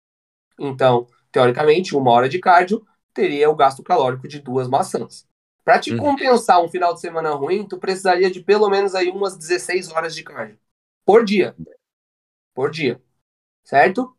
Então, teoricamente, uma hora de cardio teria o gasto calórico de duas maçãs. Para te Uhum. compensar um final de semana ruim, tu precisaria de pelo menos aí umas dezesseis horas de cardio por dia. Por dia. Certo?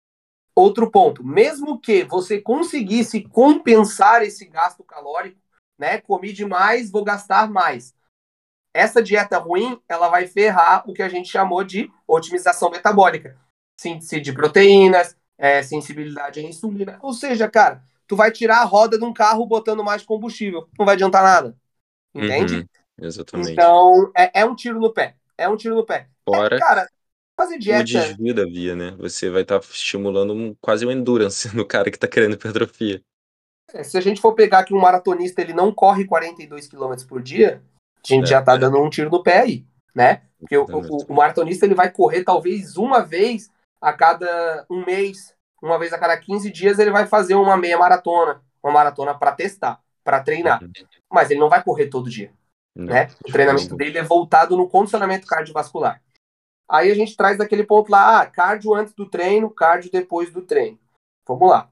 Outro ponto, mesmo que você conseguisse compensar esse gasto calórico, né? Comi demais, vou gastar mais. Essa dieta ruim, ela vai ferrar o que a gente chamou de otimização metabólica. Síntese de proteínas, é, sensibilidade à insulina. Ou seja, cara, tu vai tirar a roda de um carro botando mais combustível. Não vai adiantar nada. Entende? Uhum. Exatamente. Então, é, é um tiro no pé. É um tiro no pé. É, Fora cara, fazer o dieta... desvio da via, né, você vai estar estimulando um quase um endurance no cara que tá querendo hipertrofia. É, se a gente for pegar que um maratonista ele não corre quarenta e dois quilômetros por dia, a gente É, já tá dando um tiro no pé aí, né? Porque o, o, exatamente. o maratonista ele vai correr talvez uma vez a cada um mês, uma vez a cada quinze dias ele vai fazer uma meia maratona, uma maratona para testar, para treinar. Uhum. Mas ele não vai correr todo dia, Não, né? O de treinamento forma alguma. dele é voltado no condicionamento cardiovascular. Aí a gente traz daquele ponto lá, ah, cardio antes do treino, cardio depois do treino. Vamos lá.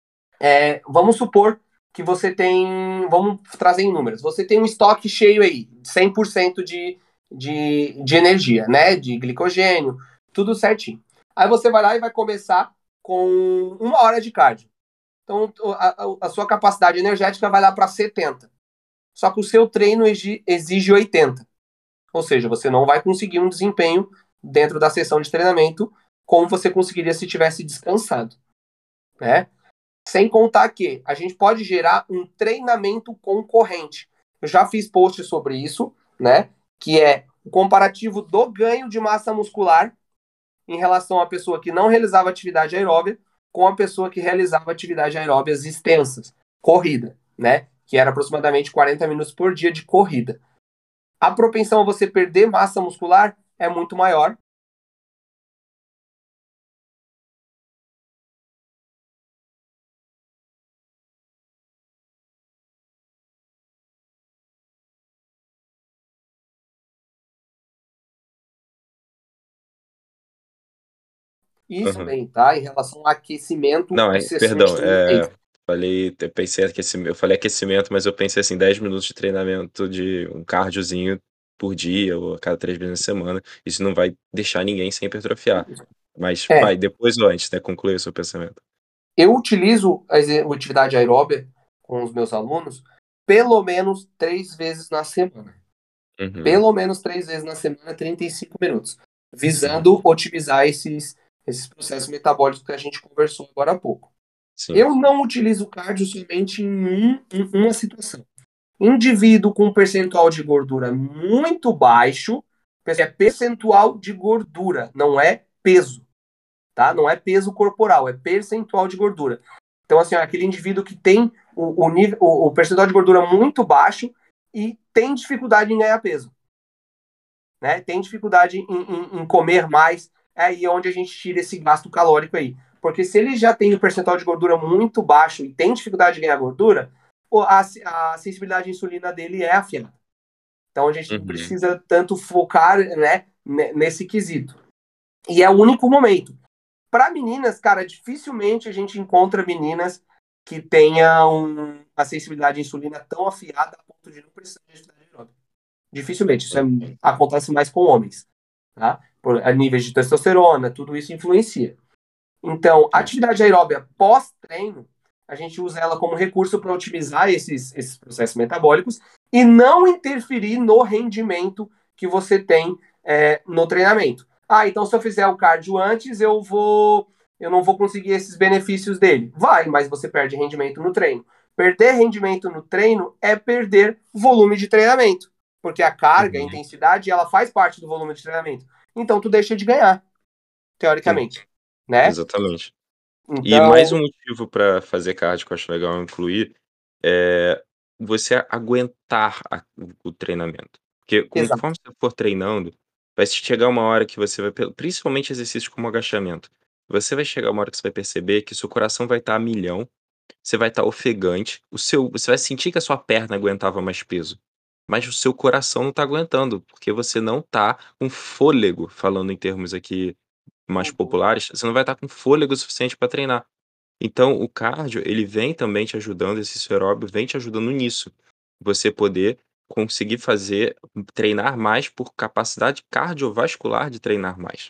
É, vamos supor que você tem, vamos trazer em números, você tem um estoque cheio aí, cem por cento de, de, de energia, né, de glicogênio, tudo certinho. Aí você vai lá e vai começar com uma hora de cardio. Então, a, a, a sua capacidade energética vai lá para setenta. Só que o seu treino exige oitenta. Ou seja, você não vai conseguir um desempenho dentro da sessão de treinamento como você conseguiria se tivesse descansado, né? Sem contar que a gente pode gerar um treinamento concorrente. Eu já fiz post sobre isso, né? Que é o comparativo do ganho de massa muscular em relação à pessoa que não realizava atividade aeróbia com a pessoa que realizava atividade aeróbias extensas, corrida, né? Que era aproximadamente quarenta minutos por dia de corrida. A propensão a você perder massa muscular é muito maior. Isso Aham. também, tá? Em relação ao aquecimento Não, de é, sessões perdão, de treinamento. é, falei, eu pensei aquecimento, eu falei aquecimento, mas eu pensei assim, dez minutos de treinamento de um cardiozinho por dia ou a cada três vezes na semana. Isso não vai deixar ninguém sem hipertrofiar. Mas É, vai, depois ou antes, né? Conclui o seu pensamento. eu utilizo a exe- a atividade aeróbia com os meus alunos pelo menos três vezes na semana. Uhum, Pelo menos três vezes na semana, trinta e cinco minutos. uhum, Visando otimizar esses, esses processos metabólicos que a gente conversou agora há pouco. sim. Eu não utilizo cardio somente em, um, em uma situação. Indivíduo com percentual de gordura muito baixo, é percentual de gordura, não é peso, tá? Não é peso corporal, é percentual de gordura. Então, assim, aquele indivíduo que tem o, o, nível, o, o percentual de gordura muito baixo e tem dificuldade em ganhar peso, né? Tem dificuldade em, em, em comer mais, é aí onde a gente tira esse gasto calórico aí. Porque se ele já tem o percentual de gordura muito baixo e tem dificuldade de ganhar gordura, a, a sensibilidade à insulina dele é afiada. Então a gente não Uhum. precisa tanto focar, né, nesse quesito. E é o único momento. Para meninas, cara, dificilmente a gente encontra meninas que tenham a sensibilidade à insulina tão afiada a ponto de não precisar de atividade aeróbica. Dificilmente. Isso é, acontece mais com homens. Tá? Por a níveis de testosterona, tudo isso influencia. Então, a Sim. atividade aeróbia pós-treino, a gente usa ela como recurso para otimizar esses, esses processos metabólicos e não interferir no rendimento que você tem é, no treinamento. Ah, então se eu fizer o cardio antes, eu vou, eu não vou conseguir esses benefícios dele. Vai, mas você perde rendimento no treino. Perder rendimento no treino é perder volume de treinamento, porque a carga, a Uhum. intensidade, ela faz parte do volume de treinamento. Então tu deixa de ganhar, Sim, teoricamente, né? exatamente. E mais Então, um motivo para fazer cardio que eu acho legal incluir é você aguentar a- o treinamento. Porque exato. conforme você for treinando, vai chegar uma hora que você vai, pe- principalmente exercícios como agachamento, você vai chegar uma hora que você vai perceber que seu coração vai estar a milhão, você vai estar ofegante, o seu, você vai sentir que a sua perna aguentava mais peso, mas o seu coração não está aguentando, porque você não está com fôlego, falando em termos aqui mais Uhum. populares, você não vai estar com fôlego suficiente para treinar. Então o cardio, ele vem também te ajudando, esse aeróbio vem te ajudando nisso. Você poder conseguir fazer treinar mais por capacidade cardiovascular de treinar mais.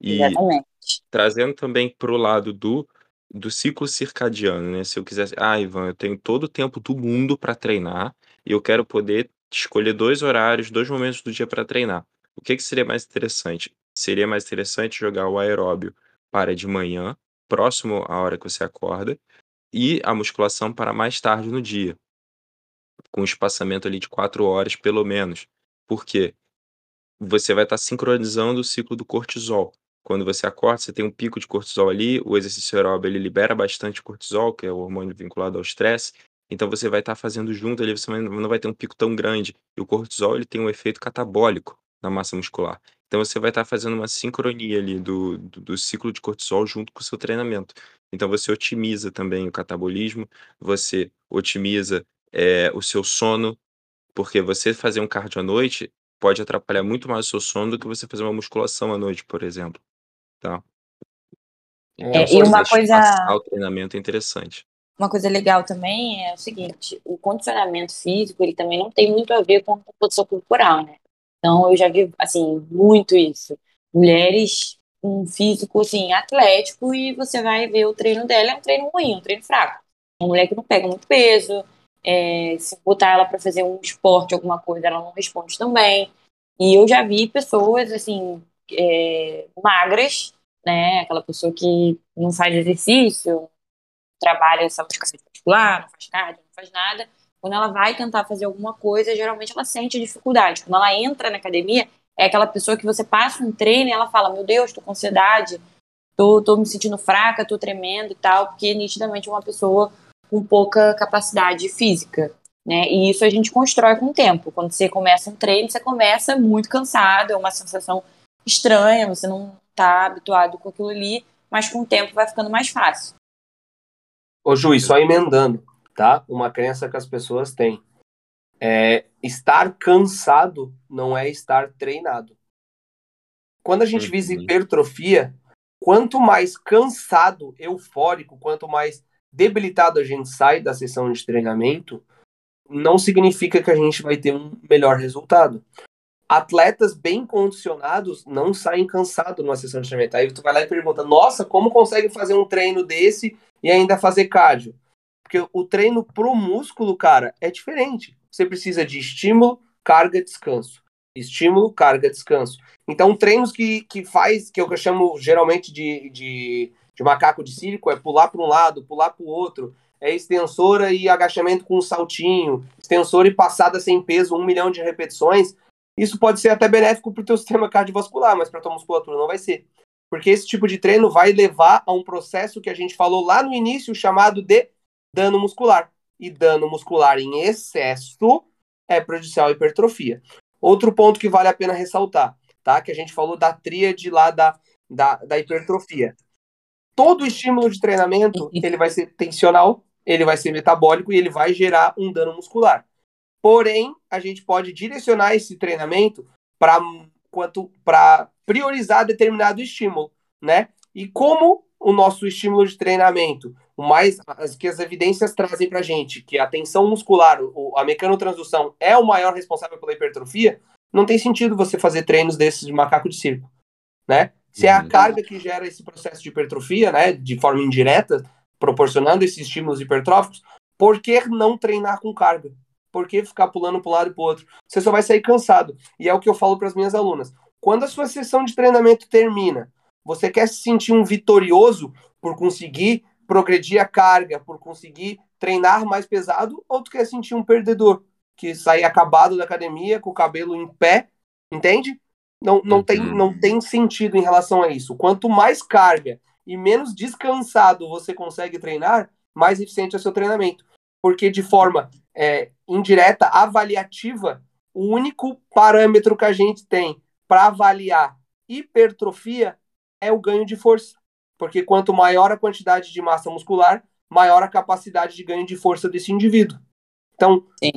E Exatamente. trazendo também para o lado do do ciclo circadiano, né, se eu quisesse: "Ah, Ivan, eu tenho todo o tempo do mundo para treinar e eu quero poder escolher dois horários, dois momentos do dia para treinar". O que que seria mais interessante? Seria mais interessante jogar o aeróbio para de manhã, próximo à hora que você acorda, e a musculação para mais tarde no dia, com um espaçamento ali de quatro horas pelo menos. Por quê? Você vai estar sincronizando o ciclo do cortisol. Quando você acorda, você tem um pico de cortisol ali, o exercício aeróbio ele libera bastante cortisol, que é o hormônio vinculado ao estresse, então você vai estar fazendo junto ali, você vai- não vai ter um pico tão grande. E o cortisol ele tem um efeito catabólico na massa muscular. Então você vai estar fazendo uma sincronia ali do, do, do ciclo de cortisol junto com o seu treinamento. Então você otimiza também o catabolismo, você otimiza eh, o seu sono, porque você fazer um cardio à noite pode atrapalhar muito mais o seu sono do que você fazer uma musculação à noite, por exemplo, tá. É, Então É, se e hoje, quiser uma espaçar coisa, o treinamento é interessante. uma coisa legal também é o seguinte, o condicionamento físico, ele também não tem muito a ver com a composição corporal, né? Então, eu já vi, assim, muito isso. Mulheres com um físico, assim, atlético e você vai ver o treino dela, é um treino ruim, um treino fraco. Uma mulher que não pega muito peso, é, se botar ela para fazer um esporte, alguma coisa, ela não responde tão bem. E eu já vi pessoas, assim, é, magras, né? Aquela pessoa que não faz exercício, trabalha saúde cardiovascular, não faz cardio, não faz nada. Quando ela vai tentar fazer alguma coisa, geralmente ela sente dificuldade. Quando ela entra na academia, é aquela pessoa que você passa um treino e ela fala, meu Deus, tô com ansiedade, tô, tô me sentindo fraca, tô tremendo e tal, porque nitidamente é uma pessoa com pouca capacidade física, né? E isso a gente constrói com o tempo. Quando você começa um treino, você começa muito cansado, é uma sensação estranha, você não tá habituado com aquilo ali, mas com o tempo vai ficando mais fácil. Ô, Ju, só emendando, tá? Uma crença que as pessoas têm. É, estar cansado não é estar treinado. Quando a gente visa Uhum. hipertrofia, quanto mais cansado, eufórico, quanto mais debilitado a gente sai da sessão de treinamento, não significa que a gente vai ter um melhor resultado. Atletas bem condicionados não saem cansados numa sessão de treinamento. Aí tu vai lá e pergunta, nossa, como consegue fazer um treino desse e ainda fazer cardio? Porque o treino pro músculo, cara, é diferente. Você precisa de estímulo, carga, descanso. Estímulo, carga, descanso. Então, treinos que, que faz, que eu chamo geralmente de, de, de macaco de circo, é pular para um lado, pular para o outro, é extensora e agachamento com um saltinho, extensora e passada sem peso, um milhão de repetições. Isso pode ser até benéfico para o teu sistema cardiovascular, mas para a tua musculatura não vai ser. Porque esse tipo de treino vai levar a um processo que a gente falou lá no início, chamado de dano muscular. E dano muscular em excesso é prejudicial à hipertrofia. Outro ponto que vale a pena ressaltar, tá? Que a gente falou da tríade lá da, da, da hipertrofia. Todo estímulo de treinamento, ele vai ser tensional, ele vai ser metabólico e ele vai gerar um dano muscular. Porém, a gente pode direcionar esse treinamento para quanto para priorizar determinado estímulo, né? E como o nosso estímulo de treinamento, o mais as que as evidências trazem para a gente, que a tensão muscular, a mecanotransdução é o maior responsável pela hipertrofia, não tem sentido você fazer treinos desses de macaco de circo, né? Se é a carga que gera esse processo de hipertrofia, né, de forma indireta, proporcionando esses estímulos hipertróficos, por que não treinar com carga? Por que ficar pulando para um lado e para o outro? Você só vai sair cansado. E é o que eu falo para as minhas alunas. Quando a sua sessão de treinamento termina, você quer se sentir um vitorioso por conseguir progredir a carga, por conseguir treinar mais pesado, ou tu quer sentir um perdedor, que sai acabado da academia, com o cabelo em pé, entende? Não, não, tem, não tem sentido em relação a isso. Quanto mais carga e menos descansado você consegue treinar, mais eficiente é o seu treinamento. Porque de forma é, indireta, avaliativa, o único parâmetro que a gente tem para avaliar hipertrofia é o ganho de força. Porque quanto maior a quantidade de massa muscular, maior a capacidade de ganho de força desse indivíduo. Então, Sim.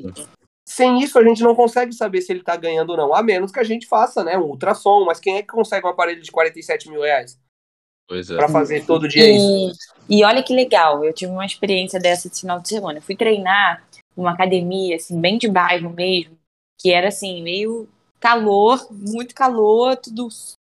Sem isso, a gente não consegue saber se ele está ganhando ou não, a menos que a gente faça, né, um ultrassom. Mas quem é que consegue um aparelho de quarenta e sete mil reais Pois é. para fazer todo dia e, isso? E olha que legal, eu tive uma experiência dessa esse final de semana. Eu fui treinar numa academia, assim, bem de bairro mesmo, que era, assim, meio calor, muito calor, tudo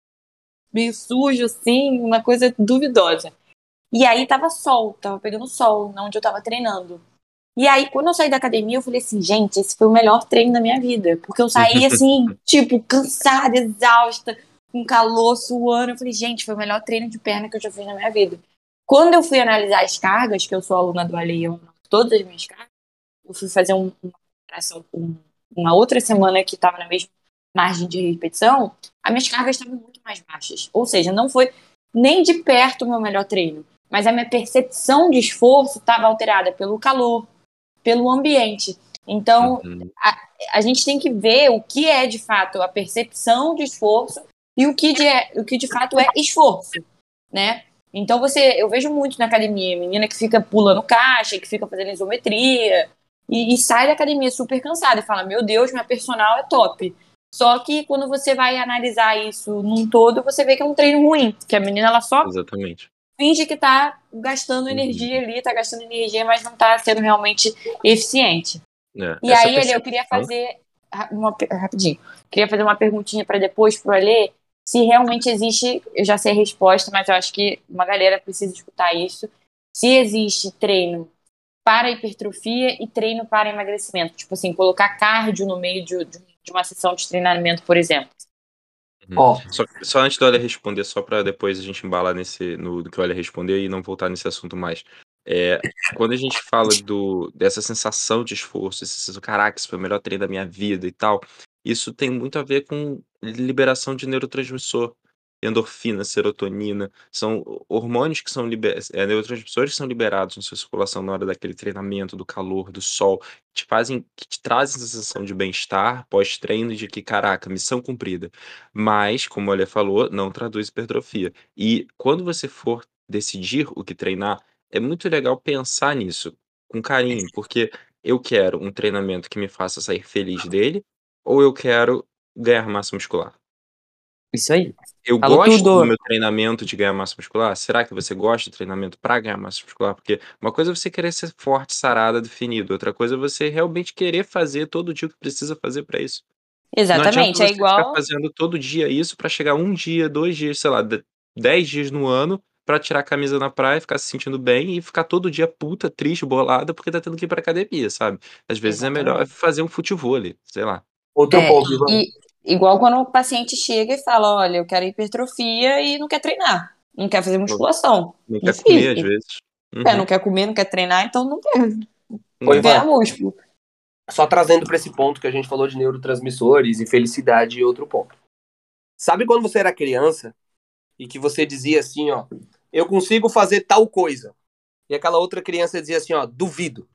meio sujo, assim, uma coisa duvidosa. E aí tava sol, tava pegando sol, onde eu tava treinando. E aí, quando eu saí da academia, eu falei assim, gente, esse foi o melhor treino da minha vida. Porque eu saí, assim, tipo, cansada, exausta, com calor, suando. Eu falei, gente, foi o melhor treino de perna que eu já fiz na minha vida. Quando eu fui analisar as cargas, que eu sou aluna do Ale, eu anoto todas as minhas cargas, eu fui fazer um, uma comparação com uma outra semana que estava na mesma margem de repetição, as minhas cargas estavam muito mais baixas. Ou seja, não foi nem de perto o meu melhor treino, mas a minha percepção de esforço estava alterada pelo calor, pelo ambiente. Então, Uhum. a, a gente tem que ver o que é, de fato, a percepção de esforço e o que de, o que de fato é esforço, né? Então, você, eu vejo muito na academia, menina que fica pulando caixa, que fica fazendo isometria, e, e sai da academia super cansada e fala, meu Deus, minha personal é top. Só que quando você vai analisar isso num todo, você vê que é um treino ruim, que a menina ela só Exatamente. finge que tá gastando energia ali, tá gastando energia, mas não tá sendo realmente eficiente. É, E essa aí, Ale, eu queria percepção. fazer uma, rapidinho, queria fazer uma perguntinha para depois pro Ale, se realmente existe, eu já sei a resposta, mas eu acho que uma galera precisa escutar isso, se existe treino para hipertrofia e treino para emagrecimento, tipo assim, colocar cardio no meio de, de um de uma sessão de treinamento, por exemplo? Uhum. Ó, Só, só antes do Olha responder, só para depois a gente embalar nesse, no do que o Olha responder e não voltar nesse assunto mais. É, quando a gente fala do, dessa sensação de esforço, esse senso, caraca, esse foi o melhor treino da minha vida e tal, isso tem muito a ver com liberação de neurotransmissor, endorfina, serotonina, são hormônios que são liberados, é, neurotransmissores que são liberados na sua circulação na hora daquele treinamento, do calor, do sol, que te fazem, que te trazem essa sensação de bem-estar pós-treino e de que, caraca, missão cumprida. Mas, como a Olha falou, não traduz hipertrofia. E quando você for decidir o que treinar, é muito legal pensar nisso com carinho, porque eu quero um treinamento que me faça sair feliz dele, ou eu quero ganhar massa muscular? Isso aí. Eu Falou gosto do tudo. meu treinamento de ganhar massa muscular? Será que você gosta do treinamento para ganhar massa muscular? Porque uma coisa é você querer ser forte, sarada, definido, outra coisa é você realmente querer fazer todo dia o que precisa fazer para isso. Não adianta Exatamente. É você ficar igual. fazendo todo dia isso pra chegar um dia, dois dias, sei lá, de dez dias no ano pra tirar a camisa na praia, ficar se sentindo bem e ficar todo dia puta, triste, bolada, porque tá tendo que ir pra academia, sabe. Às vezes é melhor Exatamente. fazer um futevôlei, sei lá. outro É, ponto, Ivan. e, e igual quando o paciente chega e fala, olha, eu quero hipertrofia e não quer treinar, não quer fazer Não musculação. não quer comer às Difícil. vezes. É, não Uhum. quer comer, não quer treinar, então não quer Ô, É. ganhar Ivan, músculo. só trazendo para esse ponto que a gente falou de neurotransmissores e felicidade e outro ponto. Sabe quando você era criança e que você dizia assim, ó, eu consigo fazer tal coisa. E aquela outra criança dizia assim, ó, duvido.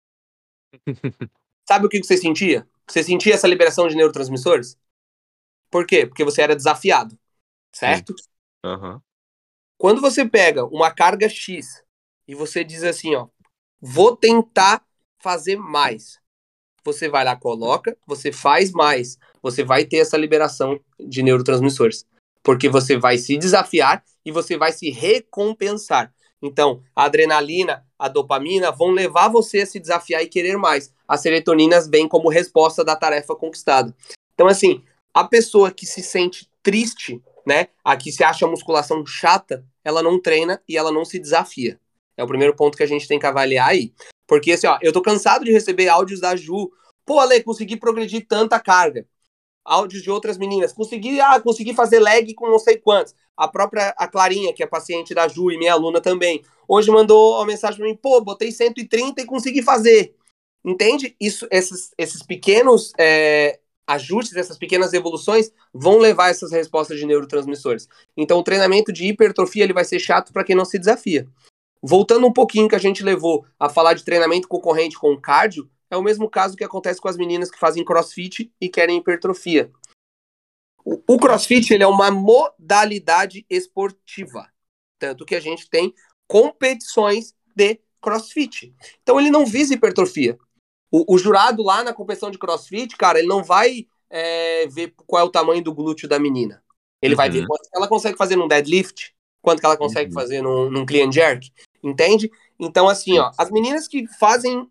Sabe o que você sentia? Você sentia essa liberação de neurotransmissores? Por quê? Porque você era desafiado, Sim. certo? Aham. Quando você pega uma carga X e você diz assim, ó, vou tentar fazer mais. Você vai lá, coloca, você faz mais. Você vai ter essa liberação de neurotransmissores. Porque você vai se desafiar e você vai se recompensar. Então, a adrenalina, a dopamina vão levar você a se desafiar e querer mais. As serotoninas vêm como resposta da tarefa conquistada. Então, assim, a pessoa que se sente triste, né, a que se acha a musculação chata, ela não treina e ela não se desafia. É o primeiro ponto que a gente tem que avaliar aí. Porque, assim, ó, eu tô cansado de receber áudios da Ju. Pô, Ale, consegui progredir tanta carga. Áudios de outras meninas. Consegui, ah, consegui fazer leg com não sei quantos. A própria a Clarinha, que é paciente da Ju e minha aluna também, hoje mandou uma mensagem pra mim, pô, botei cento e trinta e consegui fazer. Entende? Isso, esses, esses pequenos é, ajustes, essas pequenas evoluções vão levar essas respostas de neurotransmissores. Então, o treinamento de hipertrofia ele vai ser chato para quem não se desafia. Voltando um pouquinho que a gente levou a falar de treinamento concorrente com cardio, é o mesmo caso que acontece com as meninas que fazem crossfit e querem hipertrofia. O, o crossfit ele é uma modalidade esportiva, tanto que a gente tem competições de crossfit. Então ele não visa hipertrofia. O, o jurado lá na competição de crossfit, cara, ele não vai é, ver qual é o tamanho do glúteo da menina. Ele vai ver Uhum. quanto ela consegue fazer num deadlift, quanto que ela consegue Uhum. fazer num, num clean and jerk, entende? Então, assim, Sim. ó, as meninas que fazem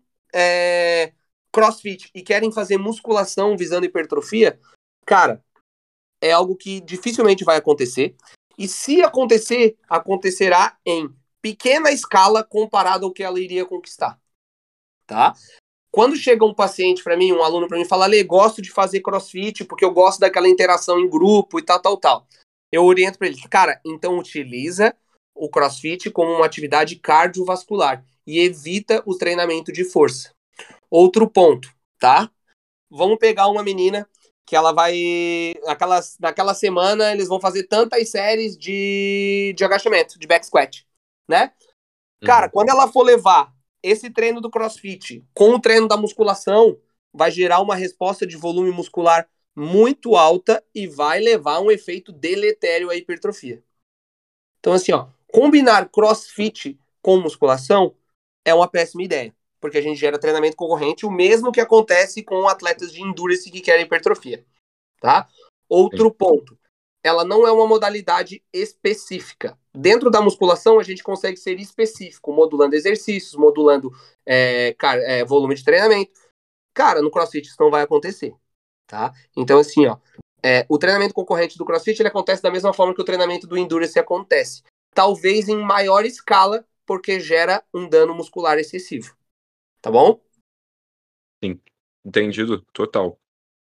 é, crossfit e querem fazer musculação visando hipertrofia, cara, é algo que dificilmente vai acontecer. E se acontecer, acontecerá em pequena escala comparado ao que ela iria conquistar, tá? Quando chega um paciente para mim, um aluno para mim, fala, Lê, gosto de fazer crossfit porque eu gosto daquela interação em grupo e tal, tal, tal. Eu oriento para ele, cara, então utiliza o crossfit como uma atividade cardiovascular e evita o treinamento de força. Outro ponto, tá? Vamos pegar uma menina que ela vai, naquela, naquela semana, eles vão fazer tantas séries de, de agachamento, de back squat, né? Cara, Uhum. quando ela for levar esse treino do crossfit com o treino da musculação, vai gerar uma resposta de volume muscular muito alta e vai levar um efeito deletério à hipertrofia. Então, assim, ó, combinar crossfit com musculação é uma péssima ideia, porque a gente gera treinamento concorrente, o mesmo que acontece com atletas de endurance que querem hipertrofia, tá? Outro Sim. ponto, ela não é uma modalidade específica. Dentro da musculação, a gente consegue ser específico, modulando exercícios, modulando é, cara, é, volume de treinamento. Cara, no CrossFit isso não vai acontecer, tá? Então, assim, ó, é, o treinamento concorrente do CrossFit ele acontece da mesma forma que o treinamento do Endurance acontece. Talvez em maior escala, porque gera um dano muscular excessivo. Tá bom? Sim. Entendido total.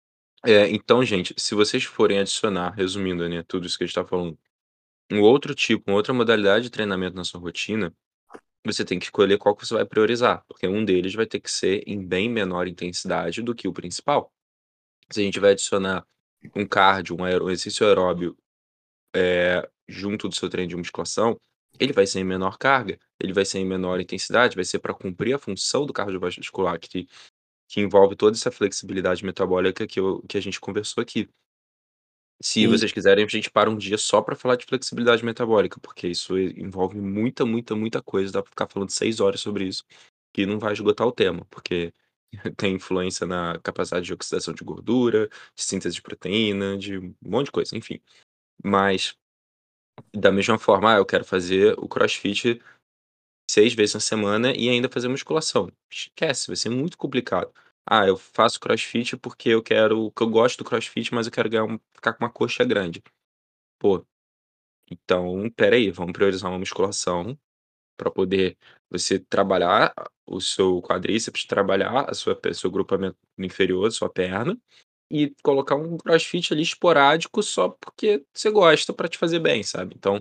É, então, gente, se vocês forem adicionar, resumindo, né, tudo isso que a gente tá falando, um outro tipo, uma outra modalidade de treinamento na sua rotina, você tem que escolher qual que você vai priorizar, porque um deles vai ter que ser em bem menor intensidade do que o principal. Se a gente vai adicionar um cardio, um aero um exercício aeróbio, eh, junto do seu treino de musculação, ele vai ser em menor carga, ele vai ser em menor intensidade, vai ser para cumprir a função do cardiovascular que que envolve toda essa flexibilidade metabólica que eu que a gente conversou aqui. Se E vocês quiserem, a gente para um dia só para falar de flexibilidade metabólica, porque isso e envolve muita, muita, muita coisa, dá para ficar falando seis horas sobre isso, que não vai esgotar o tema, porque tem influência na capacidade de oxidação de gordura, de síntese de proteína, de um monte de coisa, enfim. Mas, da mesma forma, ah, eu quero fazer o crossfit seis vezes na semana e ainda fazer musculação. Esquece, vai ser muito complicado. Ah, eu faço crossfit porque eu quero que eu gosto do crossfit, mas eu quero ganhar um ficar com uma coxa grande. Pô, então espera aí, vamos priorizar uma musculação para poder você trabalhar o seu quadríceps, trabalhar a sua pe seu grupamento inferior, sua perna, e colocar um crossfit ali esporádico só porque você gosta para te fazer bem, sabe. Então,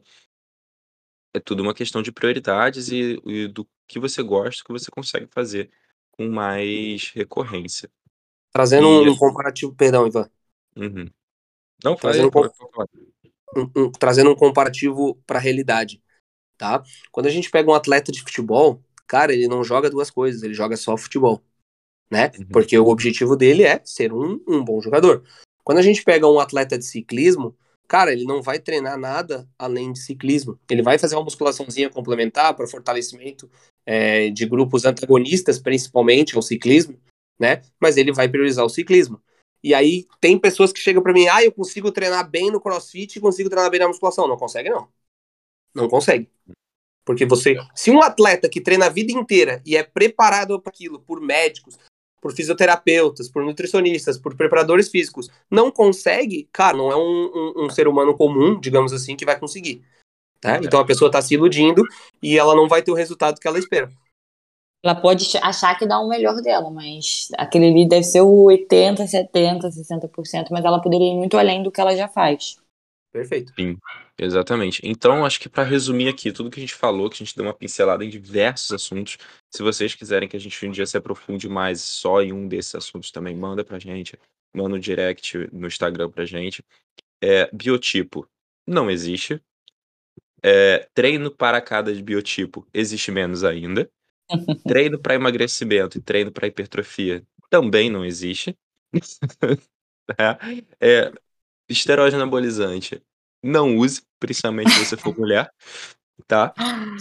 é tudo uma questão de prioridades e e do que você gosta, o que você consegue fazer com mais recorrência. trazendo E um comparativo, perdão, Ivan, uhum. Não, fala trazendo aí, um, com- pode pode falar. um- um- trazendo um comparativo para a realidade, tá? Quando a gente pega um atleta de futebol, cara, ele não joga duas coisas, ele joga só futebol, né? Uhum. Porque o objetivo dele é ser um, um bom jogador. Quando a gente pega um atleta de ciclismo, cara, ele não vai treinar nada além de ciclismo. Ele vai fazer uma musculaçãozinha complementar para fortalecimento é, de grupos antagonistas, principalmente ao ciclismo, né? Mas ele vai priorizar o ciclismo. E aí tem pessoas que chegam para mim, ah, eu consigo treinar bem no CrossFit e consigo treinar bem na musculação. Não consegue, não. Não consegue. Porque você, se um atleta que treina a vida inteira e é preparado para aquilo por médicos, por fisioterapeutas, por nutricionistas, por preparadores físicos, não consegue, cara, não é um, um, um ser humano comum, digamos assim, que vai conseguir. Tá? É. Então a pessoa está se iludindo e ela não vai ter o resultado que ela espera. Ela pode ch- achar que dá o melhor dela, mas aquele ali deve ser o oitenta, setenta, sessenta por cento, mas ela poderia ir muito além do que ela já faz. Perfeito. Sim, exatamente. Então, acho que para resumir aqui tudo que a gente falou, que a gente deu uma pincelada em diversos assuntos, se vocês quiserem que a gente um dia se aprofunde mais só em um desses assuntos também, manda pra gente, manda um direct no Instagram pra gente. É, biotipo não existe. É, treino para cada biotipo existe menos ainda. Treino para emagrecimento e treino para hipertrofia também não existe. Tá? É, esteroide anabolizante, não use, principalmente se você for mulher, tá?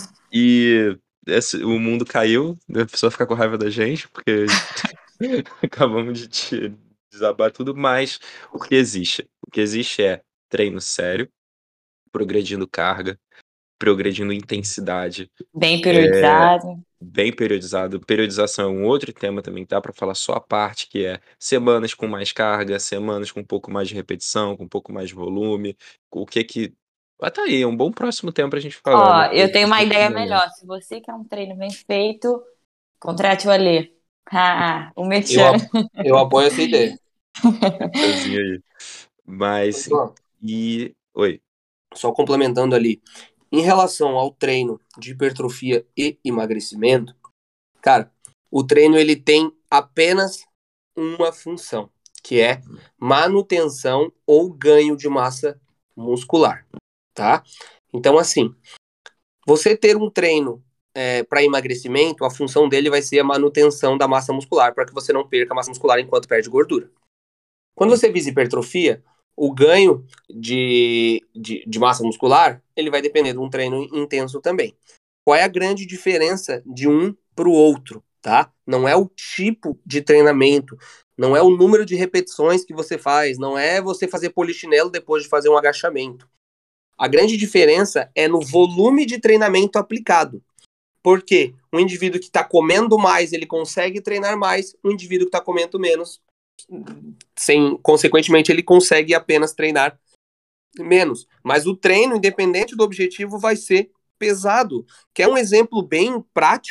E esse o mundo caiu, a pessoa fica com raiva da gente, porque acabamos de te desabar tudo, mas o que existe? O que existe é treino sério, progredindo carga, progredindo intensidade, Bem eh periodizado. bem periodizado. Periodização é um outro tema também, dá para falar só a parte, que é semanas com mais carga, semanas com um pouco mais de repetição, com um pouco mais de volume, o que que ah, tá aí, é um bom próximo tema pra gente falar, Ó, né, eu porque tenho a uma gente ideia não lembra. melhor. Se você quer um treino bem feito, contrate o Alê. Ah, o Eu, Merchan. a- eu apoio essa ideia. Merchanzinho aí. Mas Ivan, e oi. só complementando ali, em relação ao treino de hipertrofia e emagrecimento, cara, o treino ele tem apenas uma função, que é manutenção ou ganho de massa muscular, tá? Então, assim, você ter um treino é, para emagrecimento, a função dele vai ser a manutenção da massa muscular, para que você não perca massa muscular enquanto perde gordura. Quando Sim. você visa hipertrofia, o ganho de, de, de massa muscular, ele vai depender de um treino intenso também. Qual é a grande diferença de um para o outro, tá? Não é o tipo de treinamento, não é o número de repetições que você faz, não é você fazer polichinelo depois de fazer um agachamento. A grande diferença é no volume de treinamento aplicado. Porque um indivíduo que está comendo mais, ele consegue treinar mais, um indivíduo que está comendo menos, sem, consequentemente, ele consegue apenas treinar menos. Mas o treino, independente do objetivo, vai ser pesado. Quer um exemplo bem prático?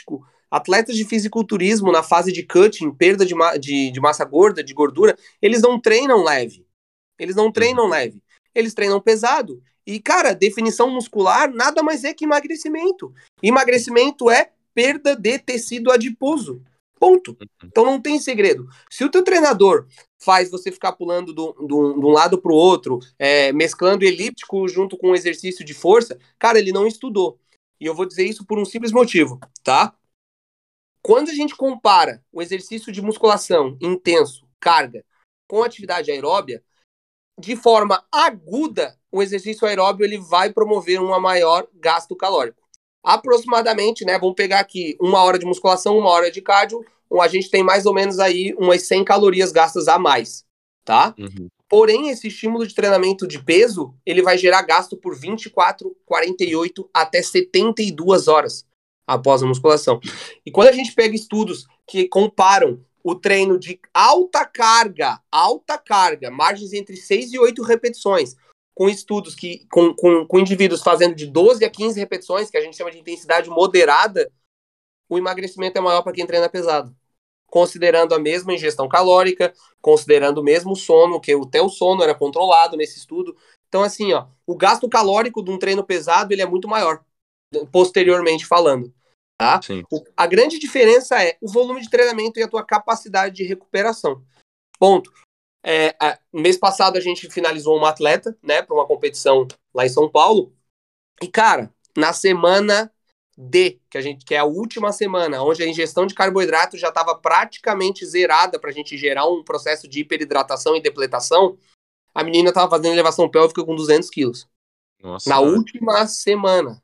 Atletas de fisiculturismo na fase de cutting, perda de, ma de, de massa gorda, de gordura, eles não treinam leve. Eles não treinam leve. Eles treinam pesado. E, cara, definição muscular nada mais é que emagrecimento. Emagrecimento é perda de tecido adiposo. Ponto. Então não tem segredo. Se o teu treinador faz você ficar pulando de um lado para o outro, é, mesclando elíptico junto com um exercício de força, cara, ele não estudou. E eu vou dizer isso por um simples motivo, tá? Quando a gente compara o exercício de musculação intenso, carga, com atividade aeróbia, de forma aguda, o exercício aeróbio ele vai promover um maior gasto calórico. Aproximadamente, né, vamos pegar aqui uma hora de musculação, uma hora de cardio, a gente tem mais ou menos aí umas cem calorias gastas a mais, tá? Uhum. Porém, esse estímulo de treinamento de peso, ele vai gerar gasto por vinte e quatro, quarenta e oito até setenta e duas horas após a musculação. E quando a gente pega estudos que comparam o treino de alta carga, alta carga, margens entre seis e oito repetições, com estudos que, com, com, com indivíduos fazendo de doze a quinze repetições, que a gente chama de intensidade moderada, o emagrecimento é maior para quem treina pesado. Considerando a mesma ingestão calórica, considerando o mesmo sono, que até o sono era controlado nesse estudo. Então, assim, ó, o gasto calórico de um treino pesado ele é muito maior, posteriormente falando. Tá? O, a grande diferença é o volume de treinamento e a tua capacidade de recuperação. Ponto. É, a, mês passado a gente finalizou uma atleta, né, para uma competição lá em São Paulo. E, cara, na semana D, que, a gente, que é a última semana, onde a ingestão de carboidrato já estava praticamente zerada para a gente gerar um processo de hiperidratação e depletação, a menina estava fazendo elevação pélvica com duzentos quilos. Nossa, na cara. última semana.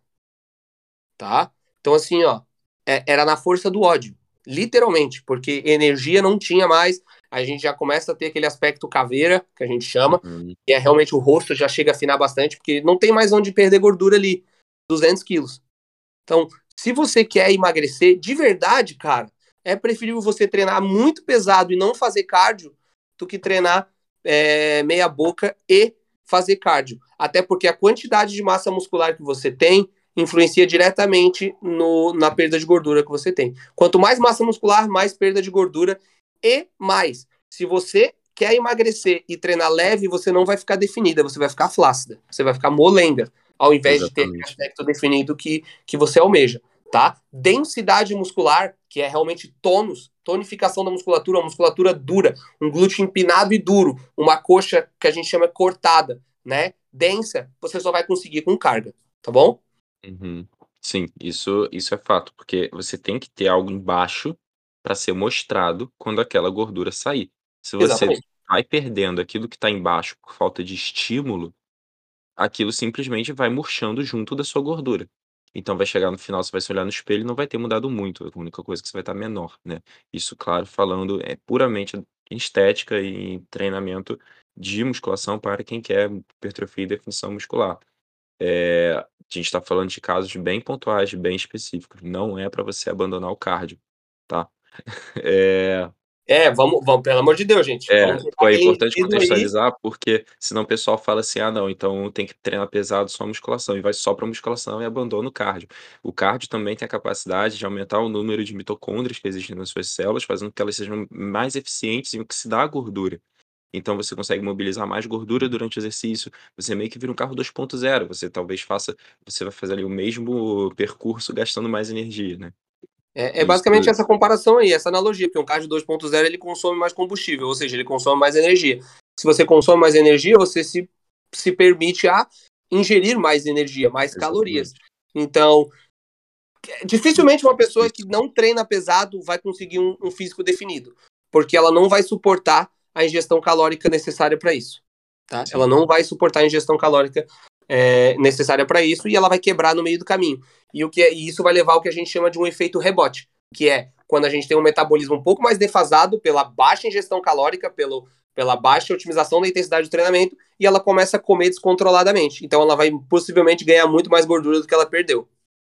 Tá? Então, assim, ó, é, era na força do ódio. Literalmente, porque energia não tinha mais. A gente já começa a ter aquele aspecto caveira, que a gente chama, Uhum. que é realmente o rosto já chega a afinar bastante, porque não tem mais onde perder gordura ali. duzentos quilos. Então, se você quer emagrecer, de verdade, cara, é preferível você treinar muito pesado e não fazer cardio do que treinar é, meia boca e fazer cardio. Até porque a quantidade de massa muscular que você tem influencia diretamente no, na perda de gordura que você tem. Quanto mais massa muscular, mais perda de gordura e mais. Se você quer emagrecer e treinar leve, você não vai ficar definida, você vai ficar flácida, você vai ficar molenga, ao invés de ter aquele Exatamente. aspecto definido que, que você almeja, tá? Densidade muscular, que é realmente tônus, tonificação da musculatura, uma musculatura dura, um glúteo empinado e duro, uma coxa que a gente chama cortada, né? Densa, você só vai conseguir com carga, tá bom? Uhum. Sim, isso, isso é fato, porque você tem que ter algo embaixo para ser mostrado quando aquela gordura sair. Se você Exatamente. vai perdendo aquilo que está embaixo por falta de estímulo, aquilo simplesmente vai murchando junto da sua gordura. Então vai chegar no final, você vai se olhar no espelho e não vai ter mudado muito, a única coisa que você vai estar menor, né. Isso, claro, falando, é puramente em estética e em treinamento de musculação para quem quer hipertrofia e definição muscular. Eh, a gente tá falando de casos bem pontuais, bem específicos, não é para você abandonar o cardio, tá. Eh É, vamos, vamos, pelo amor de Deus, gente. É, Vamos pegar pô, é aquele importante indivíduo aí. contextualizar, porque senão o pessoal fala assim: "Ah, não, então tem que treinar pesado só musculação", e vai só pra musculação e abandona o cardio. O cardio também tem a capacidade de aumentar o número de mitocôndrias que existem nas suas células, fazendo com que elas sejam mais eficientes em oxidar a gordura. Então você consegue mobilizar mais gordura durante o exercício, você meio que vira um carro dois ponto zero, você talvez faça você vai fazer ali o mesmo percurso gastando mais energia, né. É, é Isso basicamente essa comparação aí, essa analogia, porque um carro dois ponto zero ele consome mais combustível, ou seja, ele consome mais energia. Se você consome mais energia, você se, se permite a ingerir mais energia, mais calorias. exatamente. Então, dificilmente uma pessoa que Isso. não treina pesado vai conseguir um, um físico definido, porque ela não vai suportar a ingestão calórica necessária para isso. Tá? Sim. Ela não vai suportar a ingestão calórica é, necessária para isso e ela vai quebrar no meio do caminho. E, o que é, e isso vai levar ao que a gente chama de um efeito rebote, que é quando a gente tem um metabolismo um pouco mais defasado pela baixa ingestão calórica, pelo, pela baixa otimização da intensidade do treinamento, e ela começa a comer descontroladamente. Então ela vai possivelmente ganhar muito mais gordura do que ela perdeu.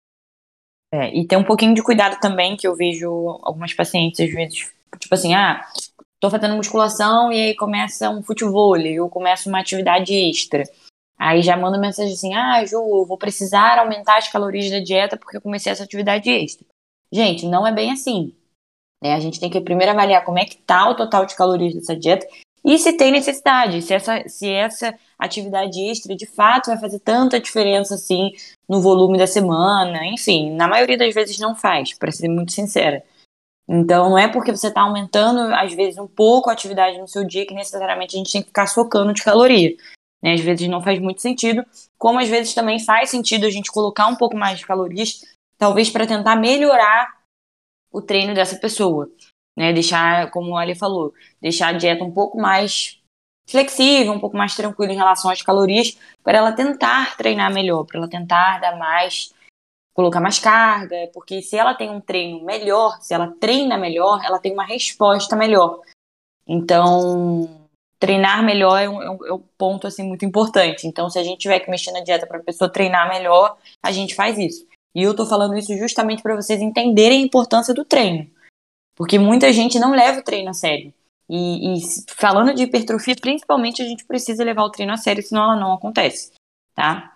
É, e tem um pouquinho de cuidado também, que eu vejo algumas pacientes, às vezes, tipo assim, ah, tô fazendo musculação e aí começa um futevôlei, ou começa uma atividade extra. Aí já manda mensagem assim, ah, Ju, eu vou precisar aumentar as calorias da dieta porque eu comecei essa atividade extra. Gente, não é bem assim. Né? A gente tem que primeiro avaliar como é que tá o total de calorias dessa dieta e se tem necessidade, se essa, se essa atividade extra de fato vai fazer tanta diferença assim no volume da semana, enfim, na maioria das vezes não faz, para ser muito sincera. Então não é porque você está aumentando às vezes um pouco a atividade no seu dia que necessariamente a gente tem que ficar socando de caloria. Né? Às vezes não faz muito sentido, como às vezes também faz sentido a gente colocar um pouco mais de calorias, talvez para tentar melhorar o treino dessa pessoa. Né, deixar, como a Ali falou, deixar a dieta um pouco mais flexível, um pouco mais tranquila em relação às calorias, para ela tentar treinar melhor, para ela tentar dar mais, colocar mais carga, porque se ela tem um treino melhor, se ela treina melhor, ela tem uma resposta melhor. Então, treinar melhor é um, é um ponto assim, muito importante. Então, se a gente tiver que mexer na dieta para a pessoa treinar melhor, a gente faz isso. E eu tô falando isso justamente para vocês entenderem a importância do treino. Porque muita gente não leva o treino a sério. E, e falando de hipertrofia, principalmente, a gente precisa levar o treino a sério, senão ela não acontece, tá?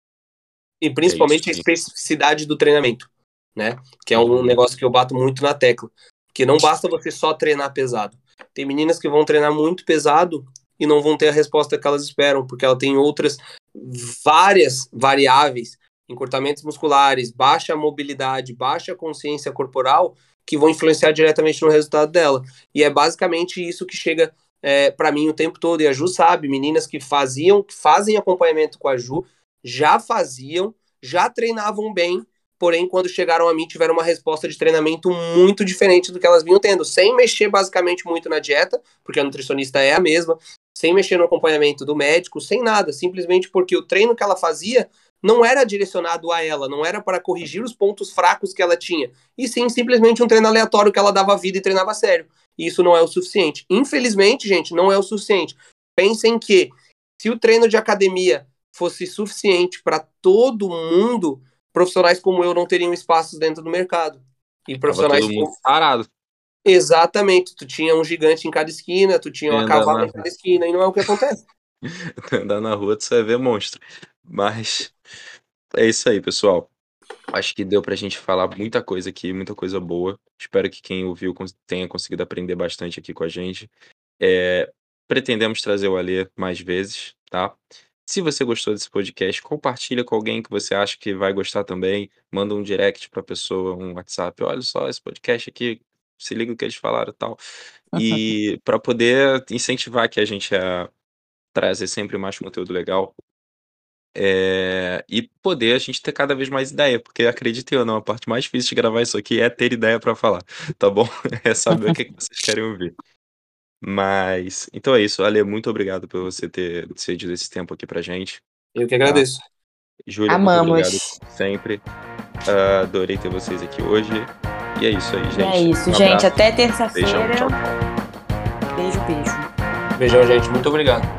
E principalmente É a isso, especificidade do treinamento, né? Que é um negócio que eu bato muito na tecla. Porque não basta você só treinar pesado. Tem meninas que vão treinar muito pesado e não vão ter a resposta que elas esperam, porque ela tem outras várias variáveis, encurtamentos musculares, baixa mobilidade, baixa consciência corporal, que vão influenciar diretamente no resultado dela. E é basicamente isso que chega é, para mim o tempo todo. E a Ju sabe, meninas que faziam, que fazem acompanhamento com a Ju, já faziam, já treinavam bem, porém, quando chegaram a mim, tiveram uma resposta de treinamento muito diferente do que elas vinham tendo, sem mexer basicamente muito na dieta, porque a nutricionista é a mesma, sem mexer no acompanhamento do médico, sem nada, simplesmente porque o treino que ela fazia não era direcionado a ela, não era para corrigir os pontos fracos que ela tinha, e sim simplesmente um treino aleatório que ela dava vida e treinava sério. E isso não é o suficiente. Infelizmente, gente, não é o suficiente. Pensem que se o treino de academia fosse suficiente para todo mundo, profissionais como eu não teriam espaços dentro do mercado. E profissionais Tava todo mundo como... parado. Exatamente. Tu tinha um gigante em cada esquina, tu tinha uma Andar cavalo na- em cada esquina, e não é o que acontece. Andar na rua, tu vai ver monstro. Mas é isso aí, pessoal. Acho que deu pra gente falar muita coisa aqui, muita coisa boa. Espero que quem ouviu cons- tenha conseguido aprender bastante aqui com a gente. É, pretendemos trazer o Alê mais vezes, tá? Se você gostou desse podcast, compartilha com alguém que você acha que vai gostar também. Manda um direct pra pessoa, um WhatsApp. Olha só esse podcast aqui, se liga no que eles falaram e tal. E para poder incentivar que a gente a trazer sempre mais conteúdo legal. É, e poder a gente ter cada vez mais ideia, porque acreditem ou não, a parte mais difícil de gravar isso aqui é ter ideia pra falar, tá bom? É saber o que, que vocês querem ouvir. Mas, então é isso, Ale, muito obrigado por você ter cedido esse tempo aqui pra gente. Eu que agradeço. Júlia, muito obrigado Amamos. sempre. Ah, adorei ter vocês aqui hoje. E é isso aí, E gente. é isso, Um gente. abraço. Até Beijão, terça-feira. tchau, tchau. Beijo, beijo. Beijão, gente. Muito obrigado.